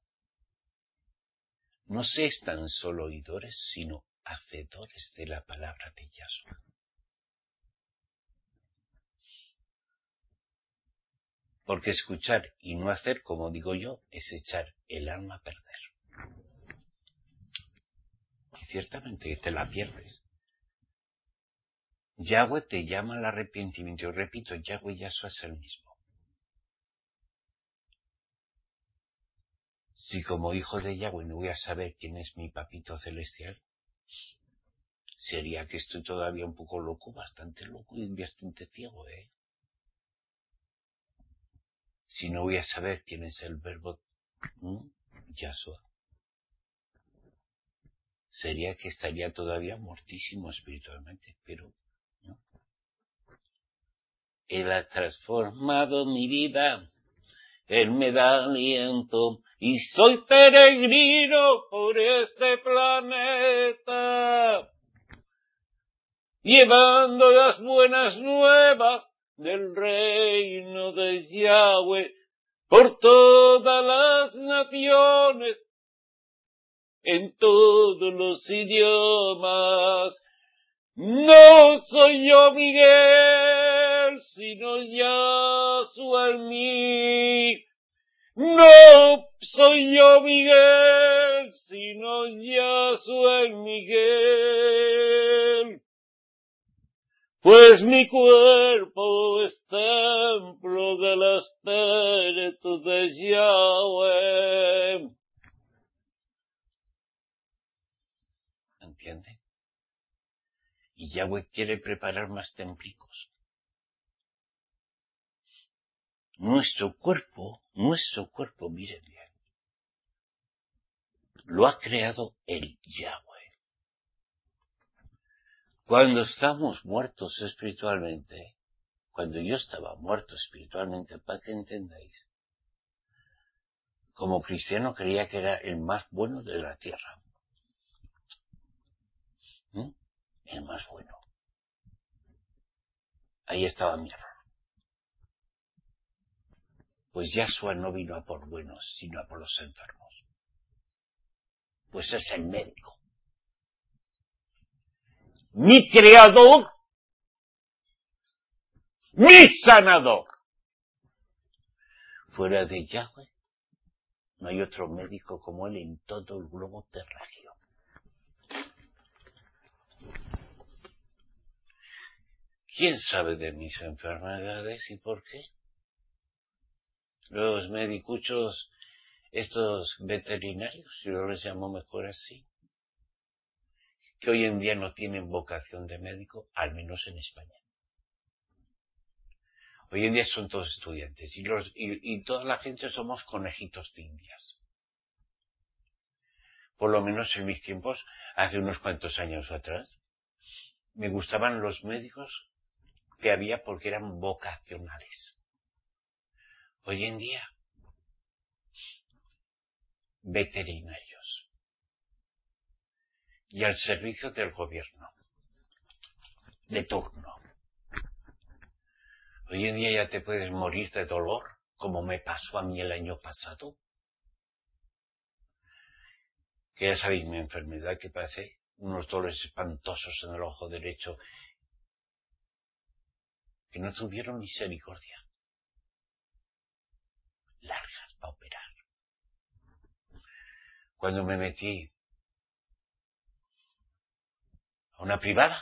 No seas tan solo oidores, sino hacedores de la palabra de Yahshua. Porque escuchar y no hacer, como digo yo, es echar el alma a perder. Y ciertamente te la pierdes. Yahweh te llama al arrepentimiento. Yo repito, Yahweh y Yahshua es el mismo. Si como hijo de Yahweh no voy a saber quién es mi papito celestial, Sería que estoy todavía un poco loco, bastante loco y bastante ciego, ¿eh? Si no voy a saber quién es el verbo Yahshua, sería que estaría todavía muertísimo espiritualmente, pero no. Él ha transformado mi vida, Él me da aliento y soy peregrino por este planeta, llevando las buenas nuevas del reino de Yahweh por todas las naciones, en todos los idiomas. No soy yo Miguel, sino Yahshua en mí. No soy yo Miguel, sino Yahshua en Miguel. Pues mi cuerpo es templo del Espíritu de Yahweh. ¿Entiende? Y Yahweh quiere preparar más templicos. Nuestro cuerpo, miren bien, lo ha creado el Yahweh. Cuando estamos muertos espiritualmente, cuando yo estaba muerto espiritualmente, para que entendáis, como cristiano creía que era el más bueno de la tierra. El más bueno. Ahí estaba mi error. Pues Yahshua no vino a por buenos, sino a por los enfermos. Pues es el médico. Mi creador, mi sanador. Fuera de Yahweh, no hay otro médico como él en todo el globo terráqueo. ¿Quién sabe de mis enfermedades y por qué? Los medicuchos, estos veterinarios, yo les llamo mejor así, que hoy en día no tienen vocación de médico, al menos en España. Hoy en día son todos estudiantes y toda la gente somos conejitos de indias. Por lo menos en mis tiempos, hace unos cuantos años atrás, me gustaban los médicos que había porque eran vocacionales. Hoy en día, veterinarios y al servicio del gobierno, de turno. Hoy en día ya te puedes morir de dolor, como me pasó a mí el año pasado. Que ya sabéis mi enfermedad que pasé, unos dolores espantosos en el ojo derecho, que no tuvieron misericordia. Largas para operar. Cuando me metí a una privada,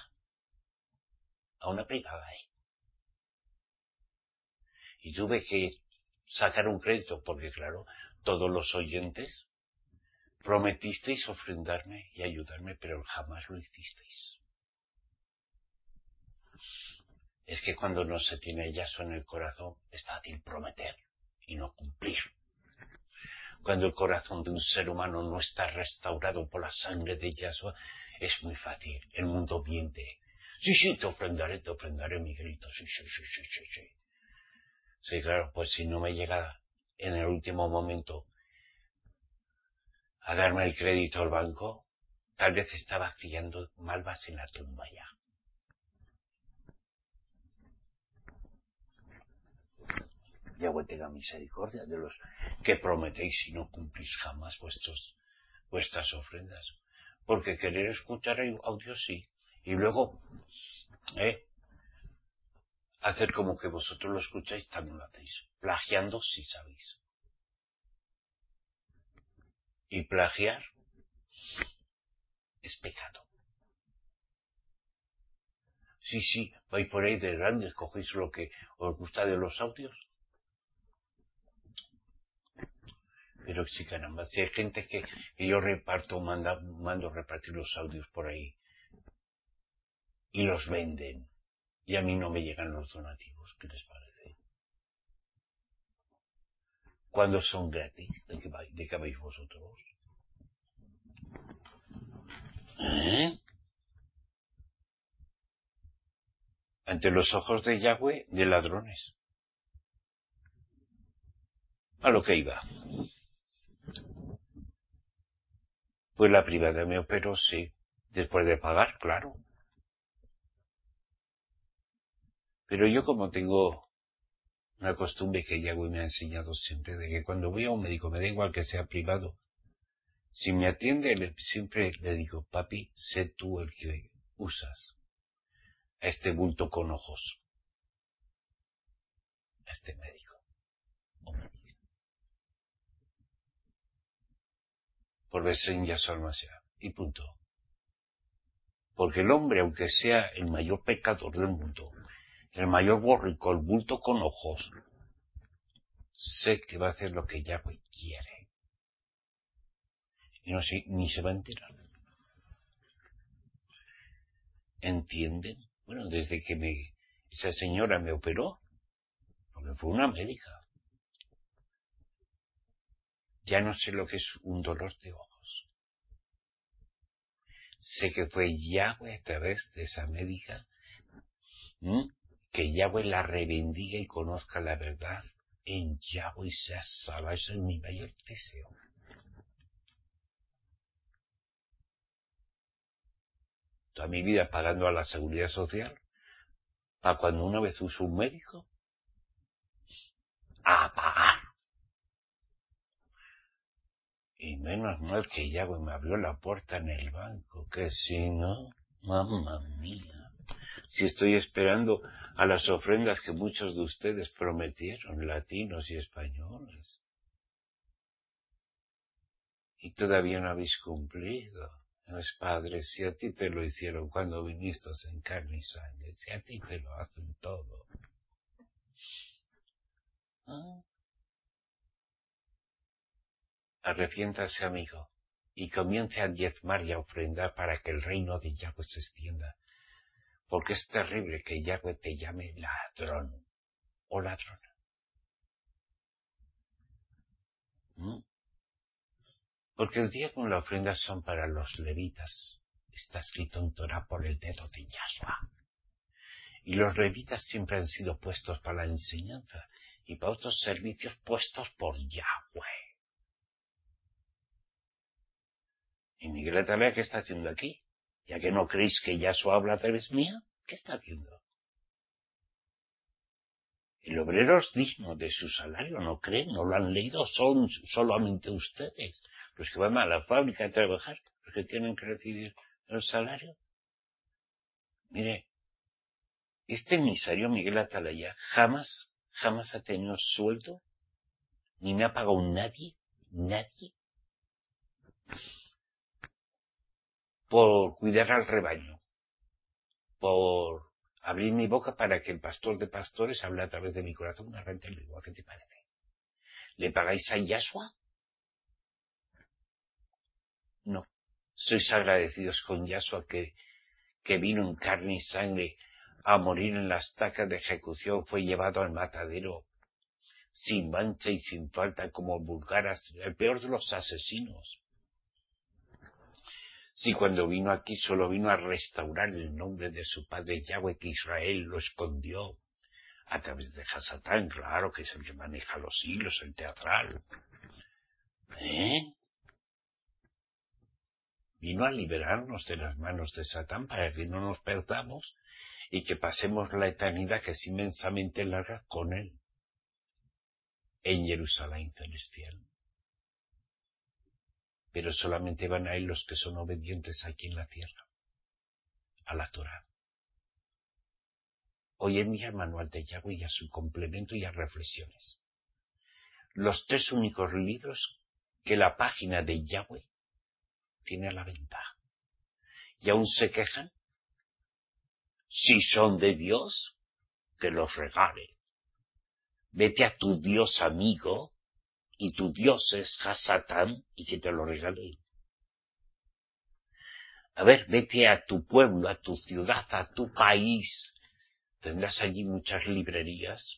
y tuve que sacar un crédito, porque claro, todos los oyentes prometisteis ofrendarme y ayudarme, pero jamás lo hicisteis. Es que cuando no se tiene Yahshua en el corazón, es fácil prometer y no cumplir. Cuando el corazón de un ser humano no está restaurado por la sangre de Yahshua, es muy fácil. El mundo miente. Sí, te ofrendaré, Miguelito. Sí. Sí, claro, pues si no me llega en el último momento a darme el crédito al banco, tal vez estaba criando malvas en la tumba ya. Yahweh tenga misericordia de los que prometéis y no cumplís jamás vuestras ofrendas. Porque querer escuchar audios sí, y luego hacer como que vosotros lo escucháis, también lo hacéis. Plagiando sí sabéis. Y plagiar es pecado. Sí, vais por ahí de grandes, cogéis lo que os gusta de los audios. Pero sí, caramba, si hay gente que yo reparto, mando repartir los audios por ahí. y los venden. Y a mí no me llegan los donativos. ¿Qué les parece? ¿Cuándo son gratis? ¿De qué vais vosotros? Ante los ojos de Yahweh, de ladrones. A lo que iba. Pues la privada me operó, sí. Después de pagar, claro. Pero yo como tengo una costumbre que Yahweh me ha enseñado siempre, de que cuando voy a un médico, me da igual que sea privado, si me atiende, siempre le digo, papi, sé tú el que usas a este bulto con ojos, a este médico. Por verse en Yahshua Mashiach. Y punto. Porque el hombre, aunque sea el mayor pecador del mundo, el mayor borrico, el bulto con ojos, sé que va a hacer lo que Yahweh quiere. Y no sé, ni se va a enterar. ¿Entienden? Bueno, desde que esa señora me operó, porque fue una médica, ya no sé lo que es un dolor de ojos. Sé que fue Yahweh a través de esa médica, que Yahweh la reivindique y conozca la verdad en Yahweh y sea salva. Eso es mi mayor deseo. Toda mi vida pagando a la seguridad social, para cuando una vez uso un médico, a pagar. Y menos mal que Yahweh me abrió la puerta en el banco, que si no, mamma mía, si estoy esperando a las ofrendas que muchos de ustedes prometieron, latinos y españoles, y todavía no habéis cumplido. Los padres, si a ti te lo hicieron cuando viniste en carne y sangre, si a ti te lo hacen todo. Arrepiéntase, amigo, y comience a diezmar y a ofrendar para que el reino de Yahweh se extienda. Porque es terrible que Yahweh te llame ladrón o ladrona. Porque el diezmo y la ofrenda son para los levitas. Está escrito en Torah por el dedo de Yahshua. Y los levitas siempre han sido puestos para la enseñanza y para otros servicios puestos por Yahweh. Y Miguel Atalaya, ¿qué está haciendo aquí? Ya que no creéis que Yahshua habla a través mía, ¿qué está haciendo? El obrero es digno de su salario, ¿no creen? ¿No lo han leído? Son solamente ustedes los que van a la fábrica a trabajar, los que tienen que recibir el salario. Mire, este emisario Miguel Atalaya jamás ha tenido sueldo, ni me ha pagado nadie, por cuidar al rebaño, por abrir mi boca para que el pastor de pastores hable a través de mi corazón una renta en lengua. ¿Qué te parece? ¿Le pagáis a Yahshua? No. Sois agradecidos con Yahshua que vino en carne y sangre a morir en las estacas de ejecución, fue llevado al matadero sin mancha y sin falta como vulgaras, el peor de los asesinos. Si cuando vino aquí solo vino a restaurar el nombre de su padre Yahweh, que Israel lo escondió a través de Hasatán, claro, que es el que maneja los hilos, el teatral. Vino a liberarnos de las manos de Satán para que no nos perdamos y que pasemos la eternidad, que es inmensamente larga, con él en Jerusalén celestial. Pero solamente van a él los que son obedientes aquí en la tierra, a la Torah. Hoy envía el manual de Yahweh y a su complemento y a reflexiones. Los 3 únicos libros que la página de Yahweh tiene a la venta. Y aún se quejan. Si son de Dios, que los regale. Vete a tu Dios amigo, y tu Dios es Hasatán, y que te lo regale. A ver, vete a tu pueblo, a tu ciudad, a tu país. Tendrás allí muchas librerías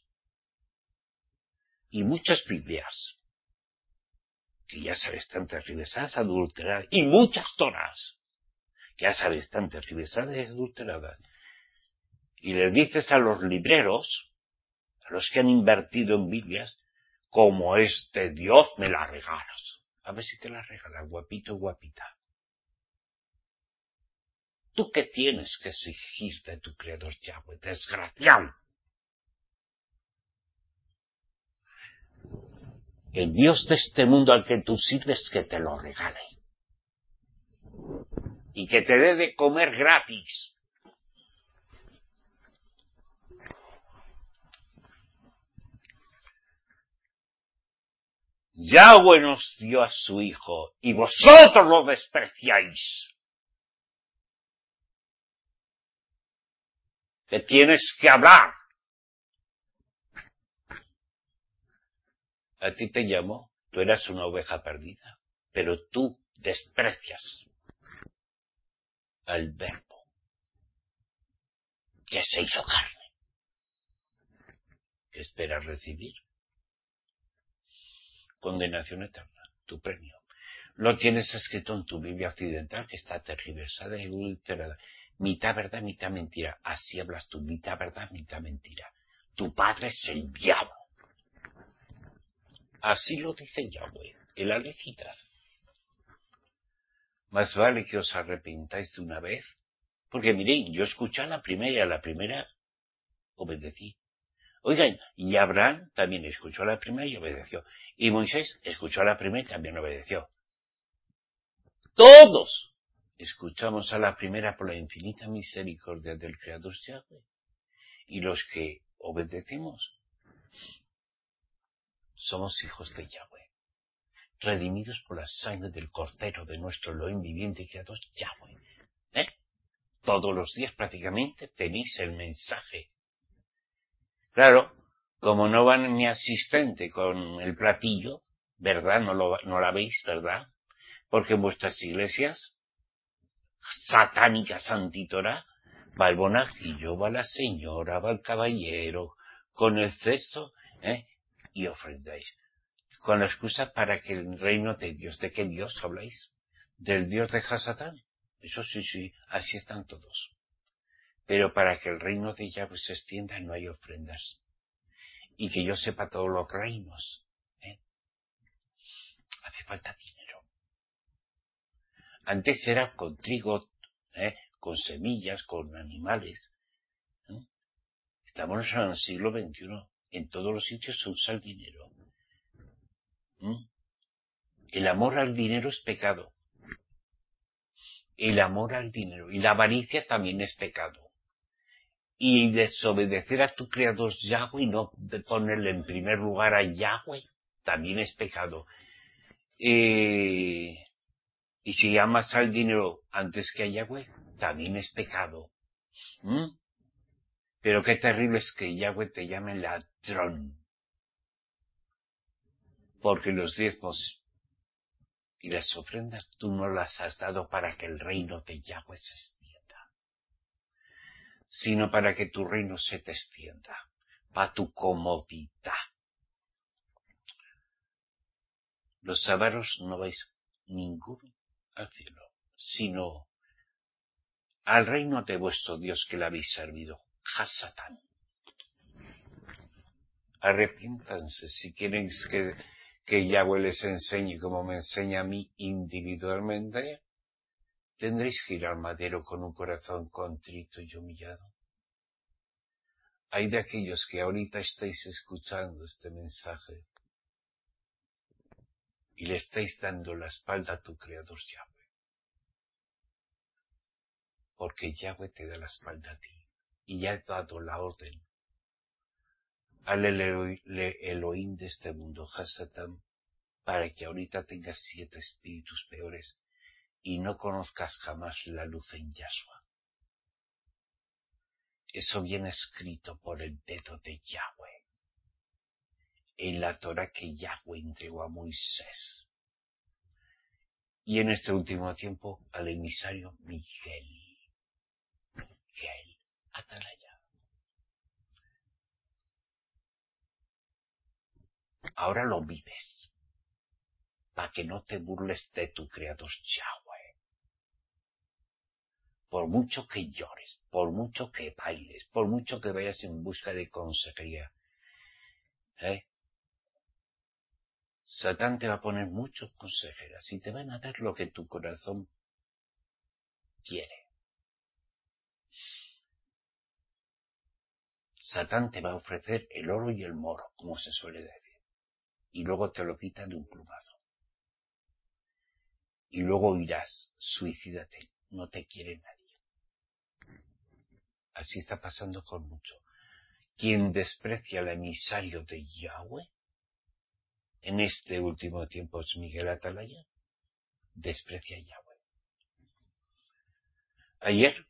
y muchas Biblias, que ya sabes, están tergiversadas, adulteradas, y muchas Toras, que ya sabes, están tergiversadas y adulteradas. Y les dices a los libreros, a los que han invertido en Biblias, como este Dios me la regalas. A ver si te la regalas, guapito, guapita. ¿Tú qué tienes que exigir de tu Creador Yahweh, desgraciado? El Dios de este mundo al que tú sirves, que te lo regale. Y que te dé de comer gratis. Yahweh nos dio a su Hijo, y vosotros lo despreciáis. Que tienes que hablar. A ti te llamó, tú eras una oveja perdida, pero tú desprecias al Verbo que se hizo carne. ¿Qué esperas recibir? Condenación eterna, tu premio. Lo tienes escrito en tu Biblia occidental, que está tergiversada y adulterada. Mitad verdad, mitad mentira. Así hablas tú, mitad verdad, mitad mentira. Tu padre es el diablo. Así lo dice Yahweh, en la lecita. Más vale que os arrepintáis de una vez, porque miréis, yo escuché a la primera obedecí. Oigan, y Abraham también escuchó a la primera y obedeció. Y Moisés escuchó a la primera y también obedeció. Todos escuchamos a la primera por la infinita misericordia del Creador Yahweh. Y los que obedecemos somos hijos de Yahweh, redimidos por la sangre del Cordero de nuestro Elohim viviente Creador Yahweh. Todos los días prácticamente tenéis el mensaje. Claro, como no va mi asistente con el platillo, ¿verdad? No la veis, ¿verdad? Porque en vuestras iglesias satánicas antítora va el bonajillo, va la señora, va el caballero, con el cesto, y ofrendáis. Con la excusa para que el reino de Dios, ¿de qué Dios habláis? ¿Del Dios de Hasatán? Eso sí, así están todos. Pero para que el reino de Yahweh se extienda no hay ofrendas. Y que yo sepa todos los reinos, hace falta dinero. Antes era con trigo, con semillas, con animales. Estamos en el siglo XXI. En todos los sitios se usa el dinero. El amor al dinero es pecado. El amor al dinero. Y la avaricia también es pecado. Y desobedecer a tu Creador Yahweh y no ponerle en primer lugar a Yahweh también es pecado. Y si amas al dinero antes que a Yahweh, también es pecado. Pero qué terrible es que Yahweh te llame ladrón. Porque los diezmos y las ofrendas tú no las has dado para que el reino de Yahweh se extienda, sino para que tu reino se te extienda, para tu comodidad. Los avaros no vais ninguno al cielo, sino al reino de vuestro Dios que le habéis servido, Hasatán. Arrepiéntanse si quieren que Yahweh les enseñe como me enseña a mí individualmente. Tendréis que ir al madero con un corazón contrito y humillado. Hay de aquellos que ahorita estáis escuchando este mensaje y le estáis dando la espalda a tu Creador Yahweh. Porque Yahweh te da la espalda a ti y ya ha dado la orden al Elohim de este mundo, Hasatán, para que ahorita tengas 7 espíritus peores y no conozcas jamás la luz en Yahshua. Eso viene escrito por el dedo de Yahweh en la Torah que Yahweh entregó a Moisés. y en este último tiempo al emisario Miguel Atalaya. Ahora lo vives, para que no te burles de tu creador Yahweh. Por mucho que llores, por mucho que bailes, por mucho que vayas en busca de consejería, Satán te va a poner muchos consejeras y te van a dar lo que tu corazón quiere. Satán te va a ofrecer el oro y el moro, como se suele decir, y luego te lo quita de un plumazo. Y luego oirás, suicídate, no te quiere nadie. Así está pasando con mucho. Quien desprecia al emisario de Yahweh, en este último tiempo es Miguel Atalaya, desprecia a Yahweh. Ayer,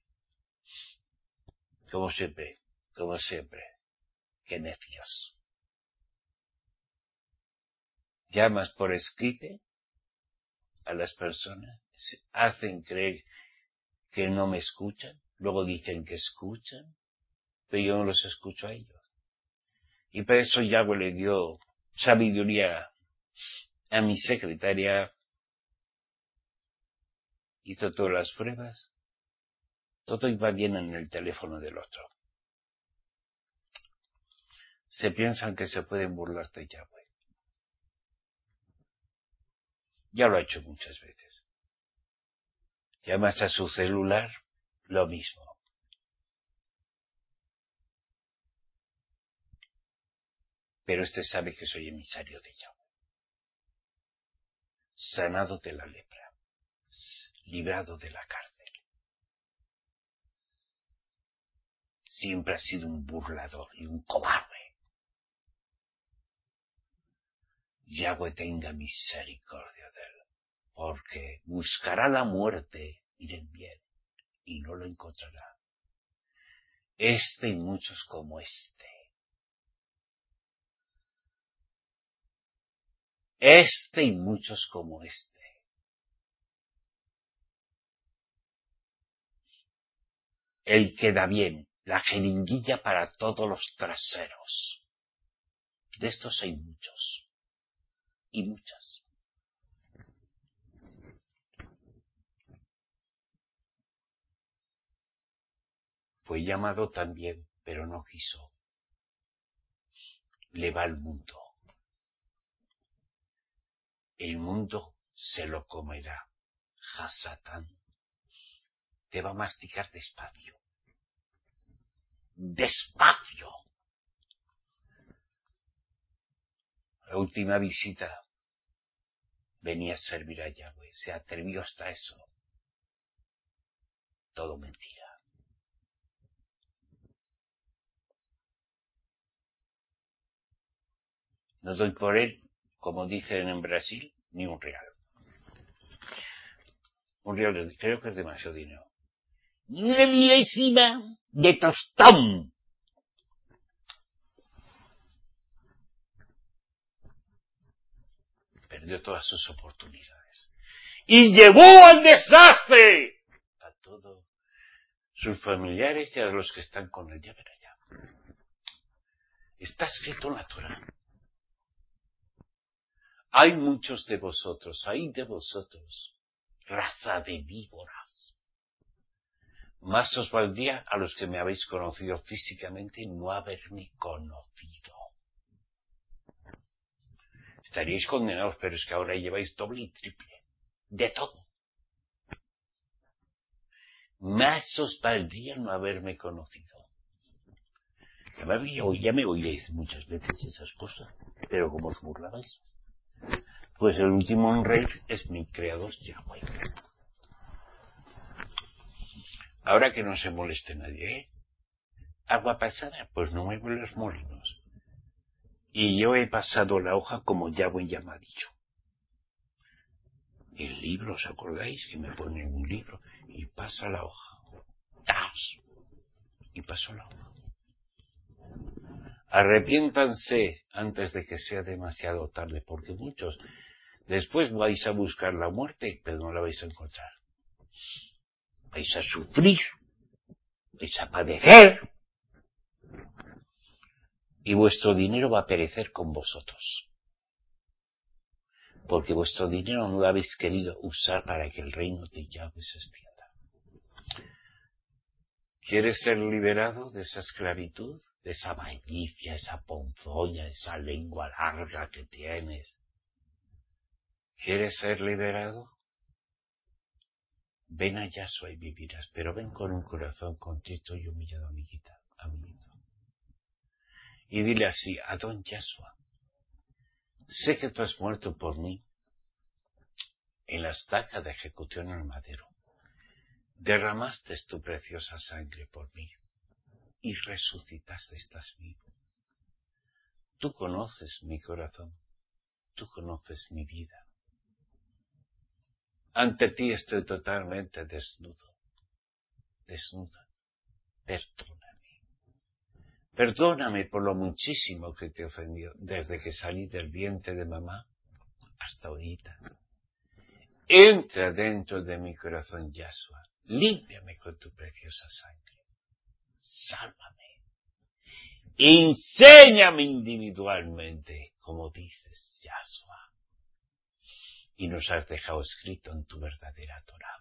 como siempre, qué necios. Llamas por Skype a las personas, hacen creer que no me escuchan, luego dicen que escuchan, pero yo no los escucho a ellos. Y para eso Yahweh le dio sabiduría a mi secretaria, hizo todas las pruebas, todo iba bien en el teléfono del otro. Se piensan que se pueden burlar de Yahweh. Ya lo ha hecho muchas veces. Llamas a su celular, lo mismo. Pero este sabe que soy emisario de Yahweh. Sanado de la lepra, librado de la cárcel. Siempre ha sido un burlador y un cobarde. Yahweh tenga misericordia de él, porque buscará la muerte, miren bien, y no lo encontrará. Este y muchos como este. Este y muchos como este. El que da bien, la jeringuilla para todos los traseros. De estos hay muchos. Y muchas. Fue llamado también, pero no quiso. Le va al mundo. El mundo se lo comerá. Hasatán. Te va a masticar despacio. Despacio. La última visita venía a servir a Yahweh. Se atrevió hasta eso. Todo mentira. No doy por él, como dicen en Brasil, ni un real. Un real creo que es demasiado dinero. Ni una milésima de tostón. Perdió todas sus oportunidades. Y llevó al desastre A todos sus familiares y a los que están con él. Ya verá ya. Está escrito en la Torá. Hay muchos de vosotros, raza de víboras. Más os valdría a los que me habéis conocido físicamente no haberme conocido. Estaríais condenados, pero es que ahora lleváis doble y triple. De todo. Más os valdría no haberme conocido. Ya me oíais muchas veces esas cosas, pero como os burlabais. Pues el último en reír es mi creador Yahweh. Ahora que no se moleste nadie, Agua pasada, pues no muevo los molinos. Y yo he pasado la hoja como Yahweh ya me ha dicho. El libro, ¿os acordáis? Que me ponen un libro y pasa la hoja. ¡Tas! Y pasó la hoja. Arrepiéntanse antes de que sea demasiado tarde, porque muchos Después vais a buscar la muerte, pero no la vais a encontrar. Vais a sufrir, vais a padecer, y vuestro dinero va a perecer con vosotros. Porque vuestro dinero no lo habéis querido usar para que el reino de Yahweh se extienda. ¿Quieres ser liberado de esa esclavitud? De esa malicia, esa ponzoña, esa lengua larga que tienes. ¿Quieres ser liberado? Ven a Yahshua y vivirás, pero ven con un corazón contrito y humillado, amiguito. Y dile así, Adón Yahshua, sé que tú has muerto por mí en la estaca de ejecución en el madero. Derramaste tu preciosa sangre por mí y resucitaste, estás vivo. Tú conoces mi corazón, tú conoces mi vida. Ante ti estoy totalmente desnuda. Perdóname. Perdóname por lo muchísimo que te ofendió desde que salí del vientre de mamá hasta ahorita. Entra dentro de mi corazón, Yahshua. Límpiame con tu preciosa sangre. Sálvame. Enséñame individualmente, como dices, Yahshua. Y nos has dejado escrito en tu verdadera Torá.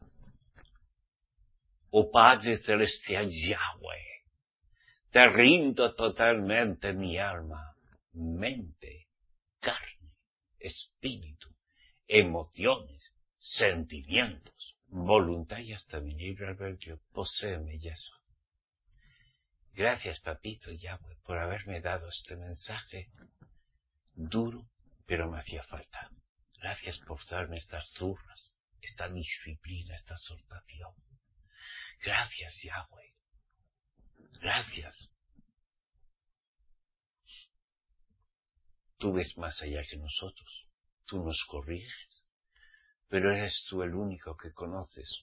Oh Padre Celestial Yahweh, te rindo totalmente mi alma, mente, carne, espíritu, emociones, sentimientos, voluntad y hasta mi libre albedrío. Poséeme, Yahshua. Gracias, Papito Yahweh, por haberme dado este mensaje duro, pero me hacía falta. Gracias por darme estas zurras, esta disciplina, esta exhortación. Gracias, Yahweh. Gracias. Tú ves más allá que nosotros. Tú nos corriges. Pero eres tú el único que conoces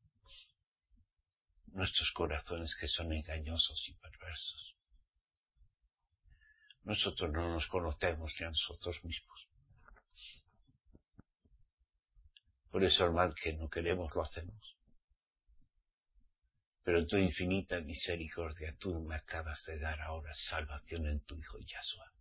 nuestros corazones que son engañosos y perversos. Nosotros no nos conocemos ni a nosotros mismos. Por eso el mal que no queremos lo hacemos. Pero en tu infinita misericordia tú me acabas de dar ahora salvación en tu Hijo Yahshua.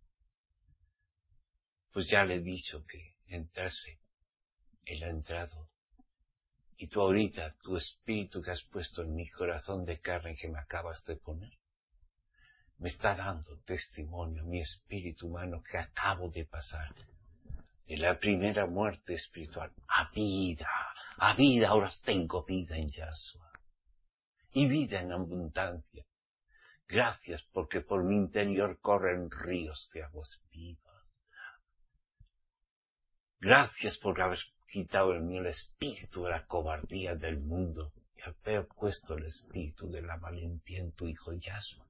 Pues ya le he dicho que entrase, Él ha entrado. Y tú ahorita, tu espíritu que has puesto en mi corazón de carne que me acabas de poner, me está dando testimonio, mi espíritu humano que acabo de pasar de la primera muerte espiritual a vida, ahora tengo vida en Yahshua. Y vida en abundancia. Gracias porque por mi interior corren ríos de aguas vivas. Gracias por haber quitado en mí el espíritu de la cobardía del mundo y haber puesto el espíritu de la valentía en tu Hijo Yahshua.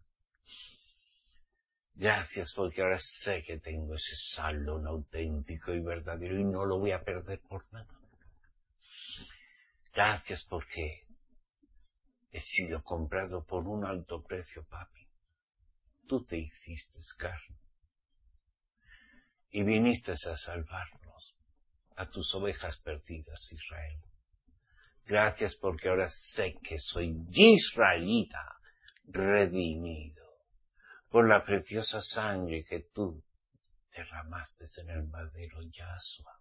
Gracias porque ahora sé que tengo ese salón auténtico y verdadero y no lo voy a perder por nada. Gracias porque he sido comprado por un alto precio, papi. Tú te hiciste carne y viniste a salvarnos, a tus ovejas perdidas, Israel. Gracias porque ahora sé que soy israelita, redimido, por la preciosa sangre que tú derramaste en el madero, Yahshua.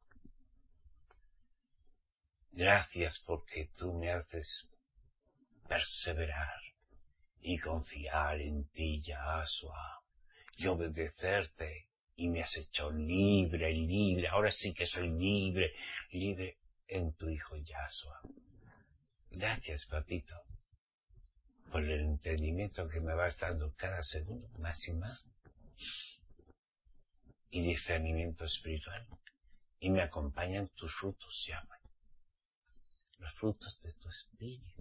Gracias porque tú me haces perseverar y confiar en ti, Yahshua, y obedecerte, y me has hecho libre, ahora sí que soy libre en tu Hijo Yahshua. Gracias, papito, por el entendimiento que me vas dando cada segundo, más y más, y discernimiento espiritual, y me acompañan tus frutos, Yahweh, los frutos de tu espíritu.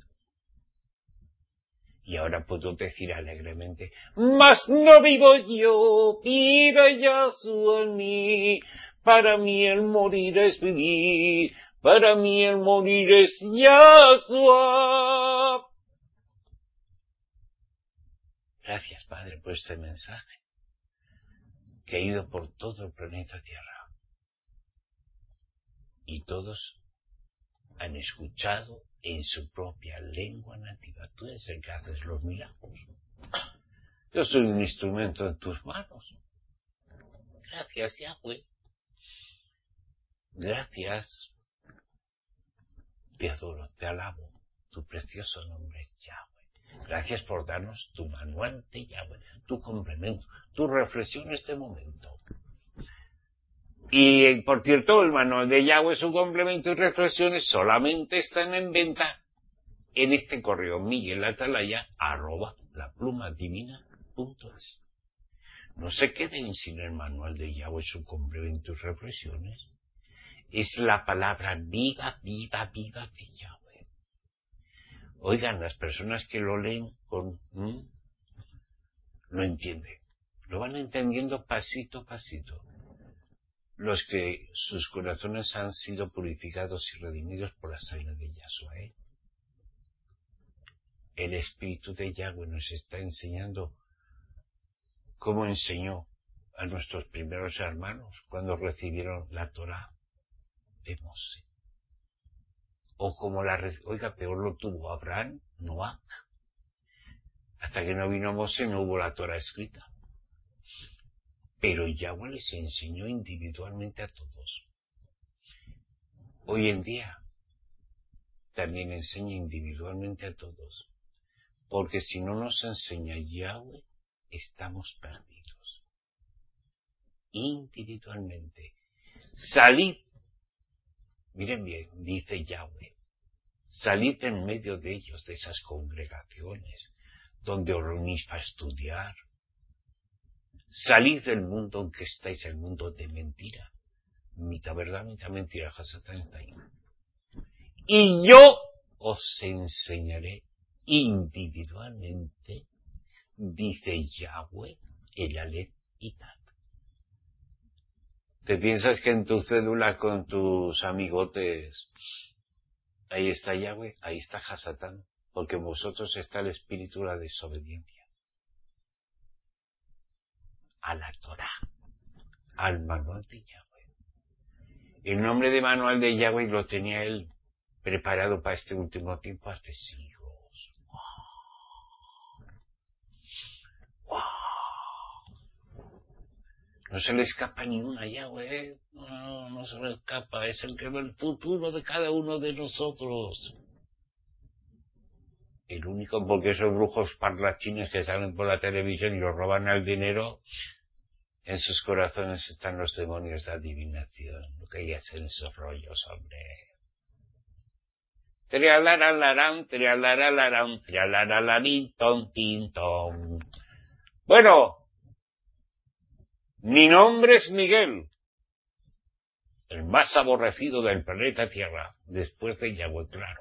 Y ahora puedo decir alegremente, mas no vivo yo, vive Yahshua en mí. Para mí el morir es vivir, para mí el morir es Yahshua. Gracias, Padre, por este mensaje que ha ido por todo el planeta Tierra. y todos han escuchado en su propia lengua nativa. Tú eres el que haces los milagros. Yo soy un instrumento en tus manos. Gracias, Yahweh. Gracias. Te adoro, te alabo. Tu precioso nombre es Yahweh. Gracias por darnos tu manual de Yahweh, tu complemento, tu reflexión en este momento. Y, por cierto, el manual de Yahweh, su complemento y reflexiones solamente están en venta en este correo miguelatalaya@laplumadivina.es. No se queden sin el manual de Yahweh, su complemento y reflexiones. Es la palabra viva, viva, viva de Yahweh. Oigan, las personas que lo leen lo entienden. Lo van entendiendo pasito a pasito. Los que sus corazones han sido purificados y redimidos por la sangre de Yahshua. El Espíritu de Yahweh nos está enseñando cómo enseñó a nuestros primeros hermanos cuando recibieron la Torá de Mosé. O como oiga, peor lo tuvo Abraham, Noach. Hasta que no vino Mosé no hubo la Torá escrita. Pero Yahweh les enseñó individualmente a todos. Hoy en día también enseña individualmente a todos. Porque si no nos enseña Yahweh, estamos perdidos. Individualmente. Salid, miren bien, dice Yahweh, salid en medio de ellos, de esas congregaciones, donde os reunís para estudiar. Salid del mundo en que estáis, el mundo de mentira. Mitad verdad, mitad mentira, Hasatán está ahí. Y yo os enseñaré individualmente, dice Yahweh, el Aleph y Tat. ¿Te piensas que en tu cédula con tus amigotes ahí está Yahweh? Ahí está Hasatán, porque en vosotros está el espíritu de la desobediencia a la Torá, al manual de Yahweh. El nombre de manual de Yahweh lo tenía él preparado para este último tiempo hace siglos. No se le escapa ni una Yahweh, no se le escapa, es el que ve el futuro de cada uno de nosotros. El único, porque esos brujos parlachines que salen por la televisión y los roban el dinero, en sus corazones están los demonios de adivinación, lo que hay es en esos rollos, hombre. Trialaralaram, trialaralaram, trialaralarin, ton, tin, ton. Bueno, mi nombre es Miguel, el más aborrecido del planeta Tierra, después de Yahweh, claro.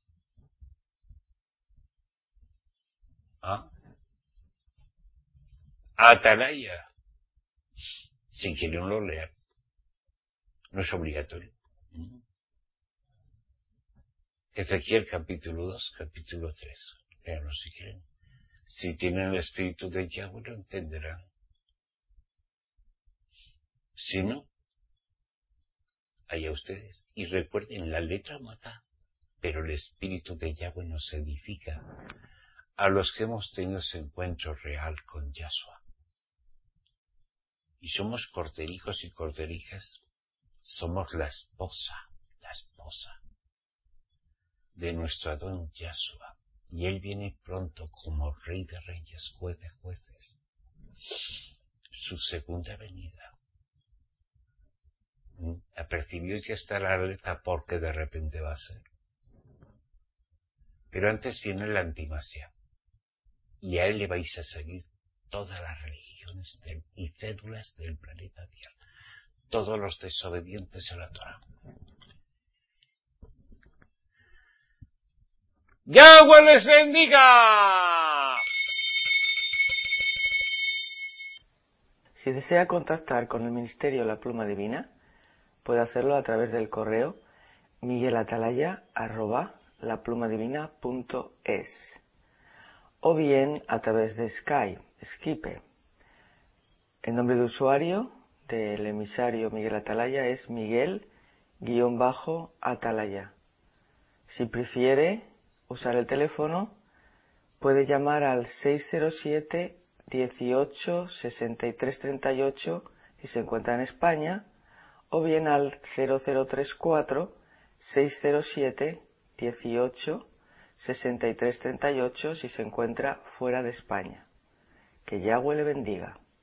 Atalaya. Si quieren lo leer. No es obligatorio. Ezequiel capítulo 2, capítulo 3. Leanlo si quieren. Si tienen el espíritu de Yahweh lo entenderán. Si no, allá ustedes. Y recuerden, la letra mata, pero el espíritu de Yahweh nos edifica a los que hemos tenido ese encuentro real con Yahshua. Y somos corderijos y corderijas, somos la esposa de nuestro Adón Yahshua. Y Él viene pronto como Rey de Reyes, Juez de Jueces. Su segunda venida. Apercibió que está la alerta porque de repente va a ser. Pero antes viene la antimasia. Y a Él le vais a seguir todas las religiones y cédulas del planeta Tierra. Todos los desobedientes a la Torá. ¡Yahweh les bendiga! Si desea contactar con el Ministerio La Pluma Divina, puede hacerlo a través del correo miguelatalaya@laplumadivina.es o bien a través de Skype. El nombre de usuario del emisario Miguel Atalaya es Miguel-Atalaya. _Atalaya. Si prefiere usar el teléfono, puede llamar al 607 18 63 38 si se encuentra en España, o bien al 0034 607 18 63 38 si se encuentra fuera de España. Que Yahweh le bendiga.